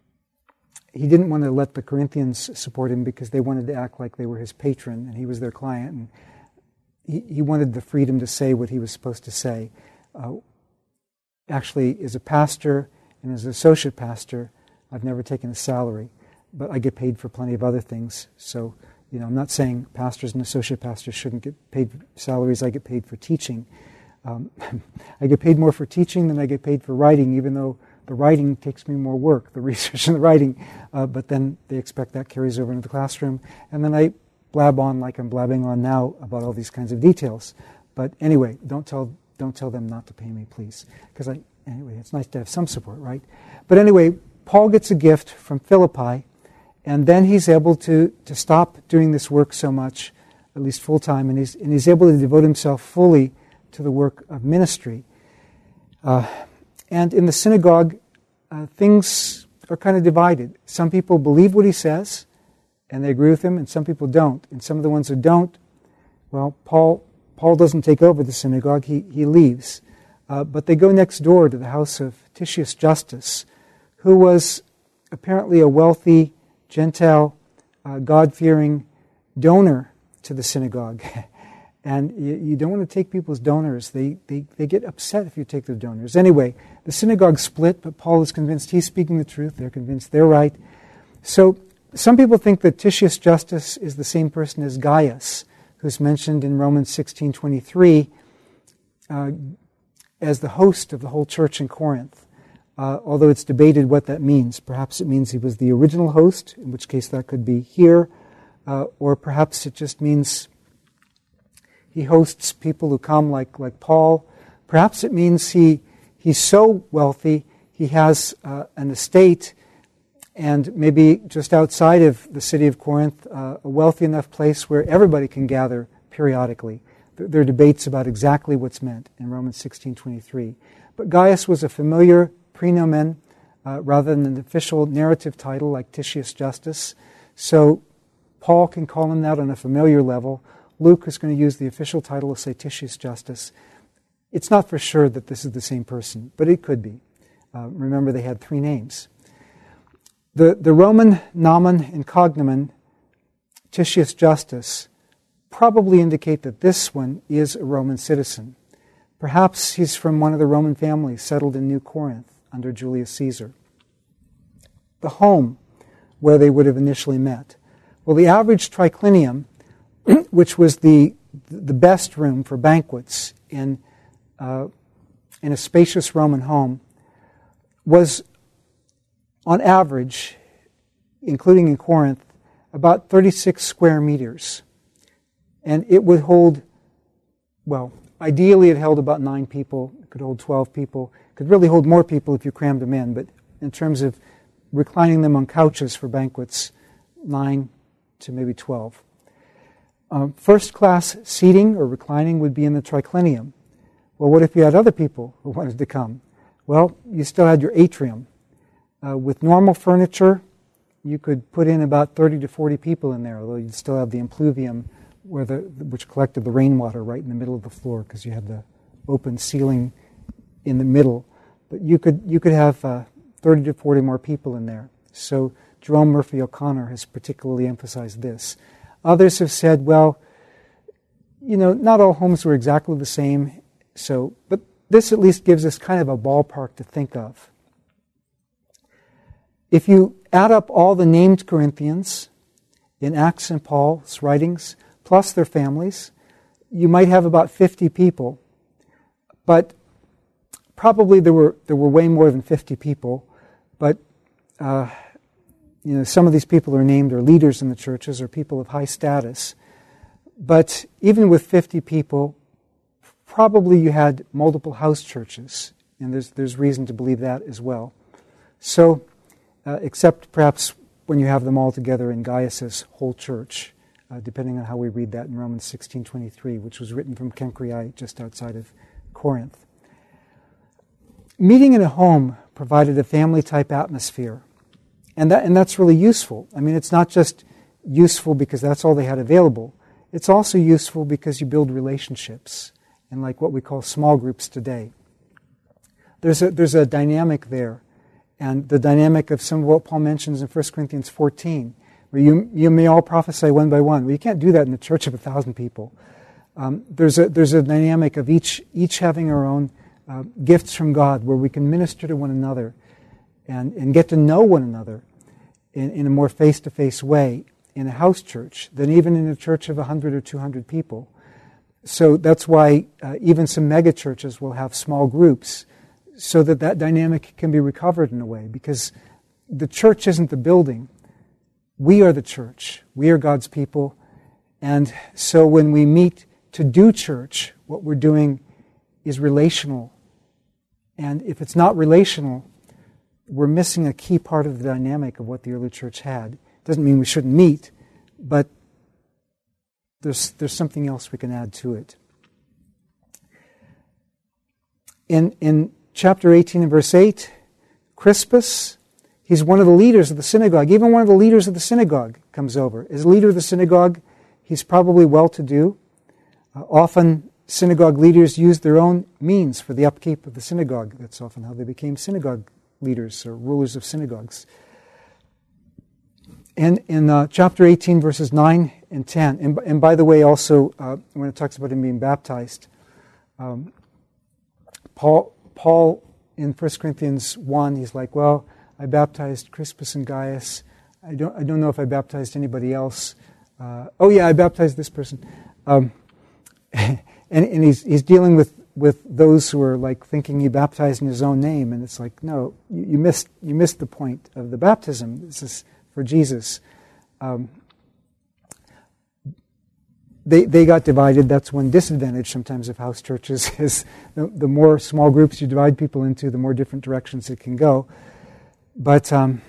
he didn't want to let the Corinthians support him because they wanted to act like they were his patron and he was their client. And he, he wanted the freedom to say what he was supposed to say. Uh, actually, as a pastor and as an associate pastor, I've never taken a salary. But I get paid for plenty of other things. So, you know, I'm not saying pastors and associate pastors shouldn't get paid salaries. I get paid for teaching. Um, I get paid more for teaching than I get paid for writing, even though the writing takes me more work, the research and the writing. Uh, but then they expect that carries over into the classroom. And then I blab on like I'm blabbing on now about all these kinds of details. But anyway, don't tell don't tell them not to pay me, please. Because I anyway, it's nice to have some support, right? But anyway, Paul gets a gift from Philippi. And then he's able to, to stop doing this work so much, at least full-time, and he's, and he's able to devote himself fully to the work of ministry. Uh, and in the synagogue, uh, things are kind of divided. Some people believe what he says, and they agree with him, and some people don't. And some of the ones who don't, well, Paul Paul doesn't take over the synagogue, he, he leaves. Uh, but they go next door to the house of Titius Justus, who was apparently a wealthy Gentile, uh, God-fearing donor to the synagogue. And you, you don't want to take people's donors. They, they they get upset if you take their donors. Anyway, the synagogue split, but Paul is convinced he's speaking the truth. They're convinced they're right. So some people think that Titius Justus is the same person as Gaius, who's mentioned in Romans sixteen twenty-three uh, as the host of the whole church in Corinth. Uh, although it's debated what that means. Perhaps it means he was the original host, in which case that could be here, uh, or perhaps it just means he hosts people who come like, like Paul. Perhaps it means he he's so wealthy, he has uh, an estate, and maybe just outside of the city of Corinth, uh, a wealthy enough place where everybody can gather periodically. There, there are debates about exactly what's meant in Romans sixteen twenty-three. But Gaius was a familiar prenomen uh, rather than an official narrative title like Titius Justus. So Paul can call him that on a familiar level. Luke is going to use the official title of, say, Titius Justus. It's not for sure that this is the same person, but it could be. Uh, remember, they had three names. The, the Roman nomen and cognomen, Titius Justus, probably indicate that this one is a Roman citizen. Perhaps he's from one of the Roman families settled in New Corinth under Julius Caesar. The home where they would have initially met. Well, the average triclinium, which was the the best room for banquets in uh, in a spacious Roman home, was on average including in Corinth, about thirty-six square meters. And it would hold, well, ideally it held about nine people. It could hold twelve people. It could really hold more people if you crammed them in. But in terms of reclining them on couches for banquets, nine to maybe twelve. Um, first class seating or reclining would be in the triclinium. Well, what if you had other people who wanted to come? Well, you still had your atrium. Uh, with normal furniture, you could put in about thirty to forty people in there, although you'd still have the impluvium, where the, which collected the rainwater right in the middle of the floor, because you had the open ceiling in the middle. But you could you could have uh, thirty to forty more people in there. So Jerome Murphy O'Connor has particularly emphasized this. Others have said, well, you know, not all homes were exactly the same, so but this at least gives us kind of a ballpark to think of. If you add up all the named Corinthians in Acts and Paul's writings, plus their families, you might have about fifty people. But probably there were there were way more than fifty people. But uh, you know, some of these people are named or leaders in the churches or people of high status. But even with fifty people, probably you had multiple house churches, and there's there's reason to believe that as well. So, uh, except perhaps when you have them all together in Gaius' whole church, uh, depending on how we read that in Romans sixteen twenty-three, which was written from Cenchreae, just outside of Corinth. Meeting in a home provided a family-type atmosphere, and that and that's really useful. I mean, it's not just useful because that's all they had available. It's also useful because you build relationships, and like what we call small groups today. There's a there's a dynamic there, and the dynamic of some of what Paul mentions in First Corinthians fourteen, where you you may all prophesy one by one. Well, you can't do that in a church of a thousand people. Um, there's a there's a dynamic of each each having our own uh, gifts from God, where we can minister to one another, and and get to know one another in, in a more face-to-face way in a house church than even in a church of a hundred or two hundred people. So that's why uh, even some mega churches will have small groups, so that that dynamic can be recovered in a way, because the church isn't the building. We are the church. We are God's people. And so when we meet to do church, what we're doing is relational. And if it's not relational, we're missing a key part of the dynamic of what the early church had. It doesn't mean we shouldn't meet, but there's there's something else we can add to it. In in chapter eighteen and verse eight, Crispus, he's one of the leaders of the synagogue. Even one of the leaders of the synagogue comes over. As leader of the synagogue, he's probably well-to-do. Uh, often synagogue leaders used their own means for the upkeep of the synagogue. That's often how they became synagogue leaders or rulers of synagogues. And in uh, chapter eighteen, verses nine and ten, and, and by the way, also, uh, when it talks about him being baptized, um, Paul, Paul in First Corinthians one, he's like, well, I baptized Crispus and Gaius. I don't, I don't know if I baptized anybody else. Uh, oh yeah, I baptized this person. Um, and and he's, he's dealing with, with those who are like thinking he baptized in his own name, and it's like, no, you, you missed you missed the point of the baptism. This is for Jesus. Um, they they got divided. That's one disadvantage sometimes of house churches, is the, the more small groups you divide people into, the more different directions it can go. But um,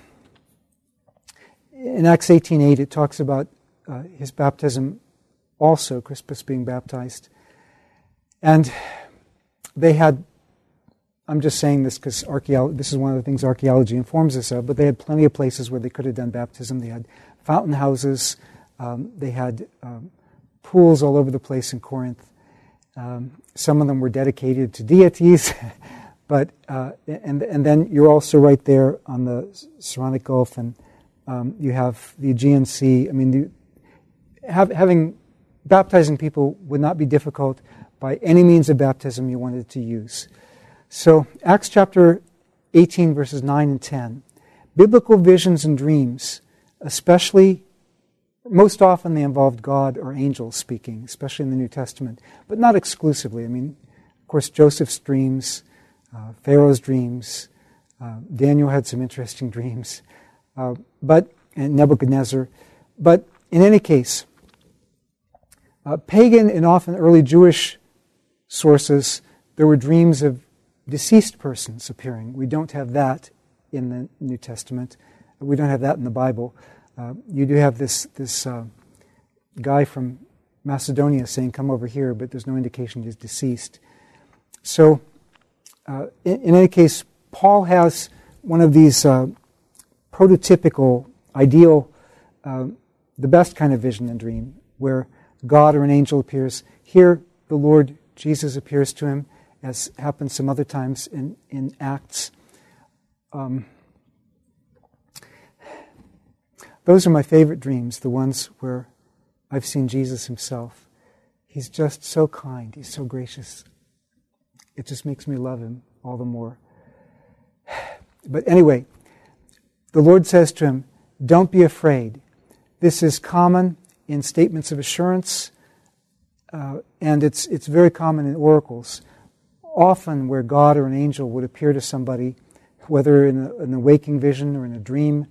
in Acts eighteen eight, it talks about uh, his baptism also, Crispus being baptized. And they had, I'm just saying this because archaeology, this is one of the things archaeology informs us of, but they had plenty of places where they could have done baptism. They had fountain houses. Um, they had um, pools all over the place in Corinth. Um, some of them were dedicated to deities. but uh, and and then you're also right there on the Saronic Gulf, and um, you have the Aegean Sea. I mean, the, have, having baptizing people would not be difficult by any means of baptism you wanted to use. So, Acts chapter eighteen, verses nine and ten. Biblical visions and dreams, especially, most often they involved God or angels speaking, especially in the New Testament, but not exclusively. I mean, of course, Joseph's dreams, uh, Pharaoh's dreams, uh, Daniel had some interesting dreams. Uh, but and Nebuchadnezzar. But in any case, uh, pagan and often early Jewish sources, there were dreams of deceased persons appearing. We don't have that in the New Testament. We don't have that in the Bible. Uh, you do have this this uh, guy from Macedonia saying, "Come over here," but there's no indication he's deceased. So, uh, in, in any case, Paul has one of these uh, prototypical, ideal, uh, the best kind of vision and dream, where God or an angel appears. Here, the Lord Jesus appears to him, as happens some other times in, in Acts. Um, those are my favorite dreams, the ones where I've seen Jesus himself. He's just so kind. He's so gracious. It just makes me love him all the more. But anyway, the Lord says to him, "Don't be afraid." This is common in statements of assurance, uh, and it's it's very common in oracles. Often where God or an angel would appear to somebody, whether in a, an waking vision or in a dream,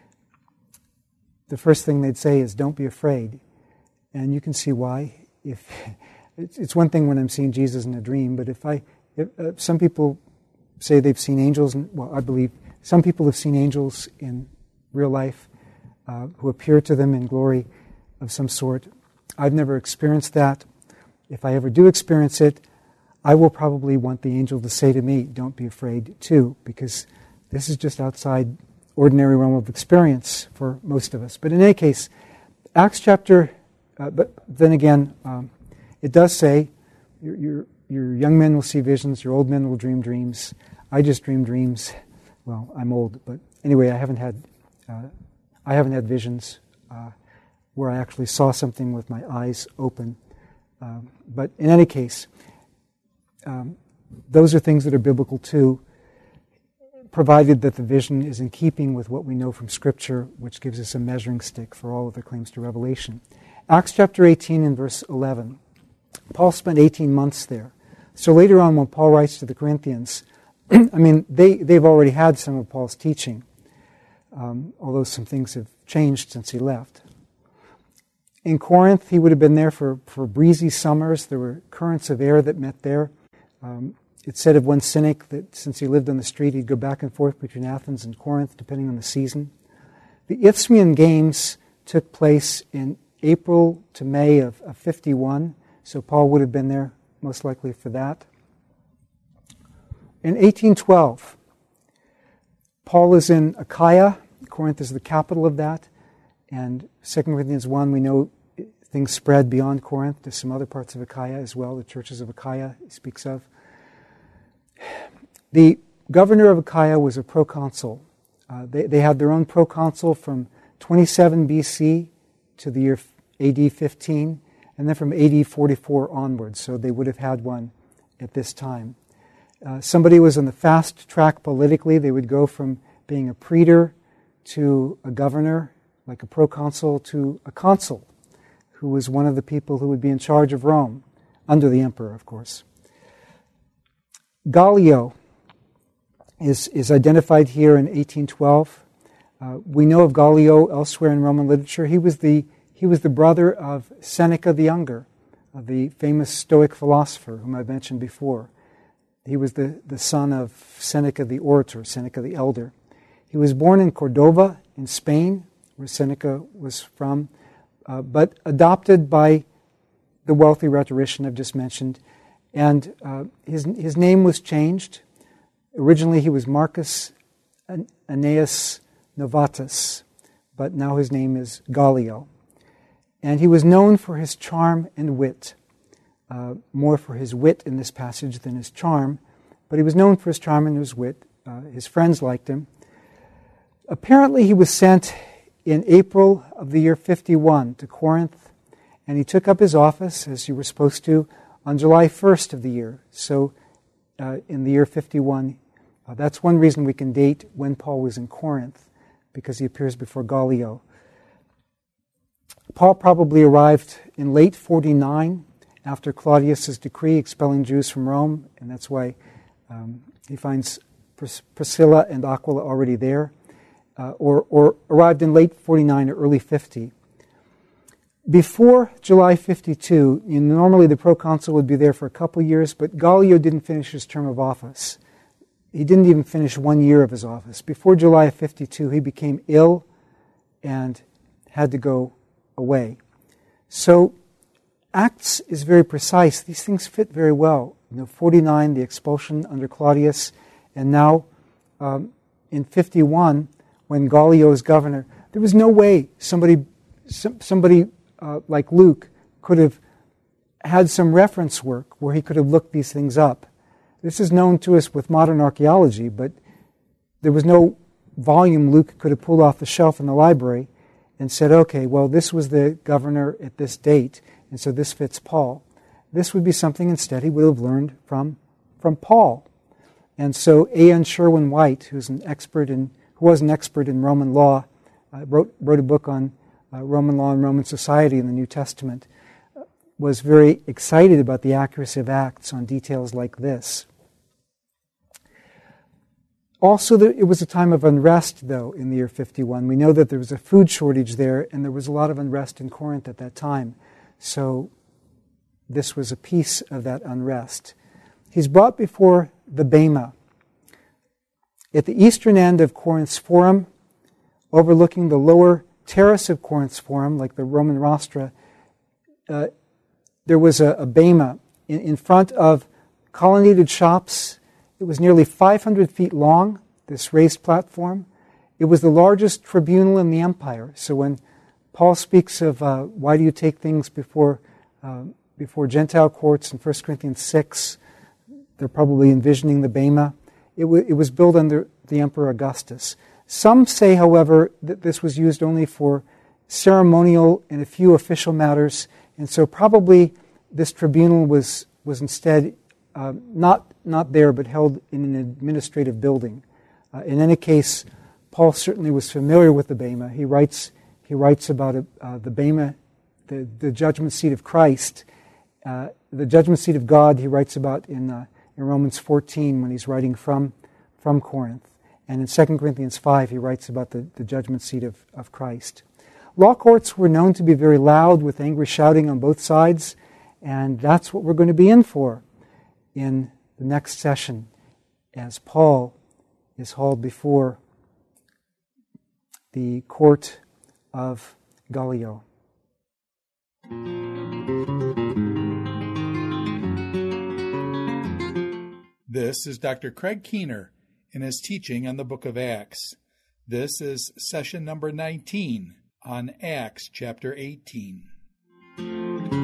the first thing they'd say is, "Don't be afraid." And you can see why. If it's, it's one thing when I'm seeing Jesus in a dream, but if I, if, uh, some people say they've seen angels, and, well, I believe some people have seen angels in real life uh, who appear to them in glory of some sort. I've never experienced that. If I ever do experience it, I will probably want the angel to say to me, "Don't be afraid," too, because this is just outside ordinary realm of experience for most of us. But in any case, Acts chapter, uh, but then again, um, it does say, your, your, your young men will see visions, your old men will dream dreams. I just dream dreams. Well, I'm old, but anyway, I haven't had, uh, I haven't had visions uh, where I actually saw something with my eyes open. Um, but in any case, um, those are things that are biblical too, provided that the vision is in keeping with what we know from Scripture, which gives us a measuring stick for all of the claims to revelation. Acts chapter eighteen and verse eleven. Paul spent eighteen months there. So later on when Paul writes to the Corinthians, I mean, they, they've already had some of Paul's teaching, um, although some things have changed since he left. In Corinth, he would have been there for, for breezy summers. There were currents of air that met there. Um, It said of one cynic that since he lived on the street, he'd go back and forth between Athens and Corinth, depending on the season. The Isthmian Games took place in April to May of, of fifty-one, so Paul would have been there most likely for that. In eighteen twelve, Paul is in Achaia. Corinth is the capital of that. And Second Corinthians one, we know things spread beyond Corinth to some other parts of Achaia as well, the churches of Achaia he speaks of. The governor of Achaia was a proconsul. Uh, they, they had their own proconsul from twenty-seven B C to the year A D fifteen, and then from A D forty-four onwards, so they would have had one at this time. Uh, somebody was on the fast track politically. They would go from being a praetor to a governor, like a proconsul, to a consul, who was one of the people who would be in charge of Rome, under the emperor, of course. Gallio is, is identified here in eighteen twelve. Uh, we know of Gallio elsewhere in Roman literature. He was the he was the brother of Seneca the Younger, uh, the famous Stoic philosopher whom I mentioned before. He was the, the son of Seneca the Orator, Seneca the Elder. He was born in Cordova in Spain, where Seneca was from, uh, but adopted by the wealthy rhetorician I've just mentioned. And uh, his his name was changed. Originally he was Marcus Annaeus Novatus, but now his name is Gallio. And he was known for his charm and wit, uh, more for his wit in this passage than his charm, but he was known for his charm and his wit. Uh, his friends liked him. Apparently he was sent in April of the year fifty-one to Corinth, and he took up his office, as you were supposed to, on July first of the year. So uh, in the year fifty-one, uh, that's one reason we can date when Paul was in Corinth, because he appears before Gallio. Paul probably arrived in late forty-nine after Claudius's decree expelling Jews from Rome, and that's why um, he finds Pris- Priscilla and Aquila already there. uh, or, or arrived in late forty-nine or early fifty. Before July fifty-two, you know, normally the proconsul would be there for a couple years, but Gallio didn't finish his term of office. He didn't even finish one year of his office. Before July of fifty-two, he became ill and had to go away. So Acts is very precise. These things fit very well. You know, forty-nine, the expulsion under Claudius, and now um, in fifty-one, when Gallio is governor, there was no way somebody some, somebody uh, like Luke could have had some reference work where he could have looked these things up. This is known to us with modern archaeology, but there was no volume Luke could have pulled off the shelf in the library and said, okay, well, this was the governor at this date, and so this fits Paul. This would be something instead he would have learned from, from Paul. And so A N Sherwin White, who's an expert in, who was an expert in Roman law, uh, wrote, wrote a book on uh, Roman law and Roman society in the New Testament, uh, was very excited about the accuracy of Acts on details like this. Also, there, it was a time of unrest, though, in the year fifty-one. We know that there was a food shortage there, and there was a lot of unrest in Corinth at that time. So this was a piece of that unrest. He's brought before the Bema. At the eastern end of Corinth's Forum, overlooking the lower terrace of Corinth's Forum, like the Roman rostra, uh, there was a, a Bema in, in front of colonnaded shops. It was nearly five hundred feet long, this raised platform. It was the largest tribunal in the empire. So when Paul speaks of uh, why do you take things before uh, before Gentile courts in First Corinthians six, they're probably envisioning the Bema. It, w- it was built under the Emperor Augustus. Some say, however, that this was used only for ceremonial and a few official matters, and so probably this tribunal was was instead uh, not not there, but held in an administrative building. Uh, in any case, Paul certainly was familiar with the Bema. He writes he writes about uh, the Bema, the, the judgment seat of Christ, uh, the judgment seat of God. He writes about in uh, in Romans fourteen when he's writing from from Corinth. And in Second Corinthians five, he writes about the, the judgment seat of, of Christ. Law courts were known to be very loud with angry shouting on both sides, and that's what we're going to be in for in the next session as Paul is hauled before the court of Gallio. This is Doctor Craig Keener in his teaching on the book of Acts. This is session number nineteen on Acts chapter eighteen.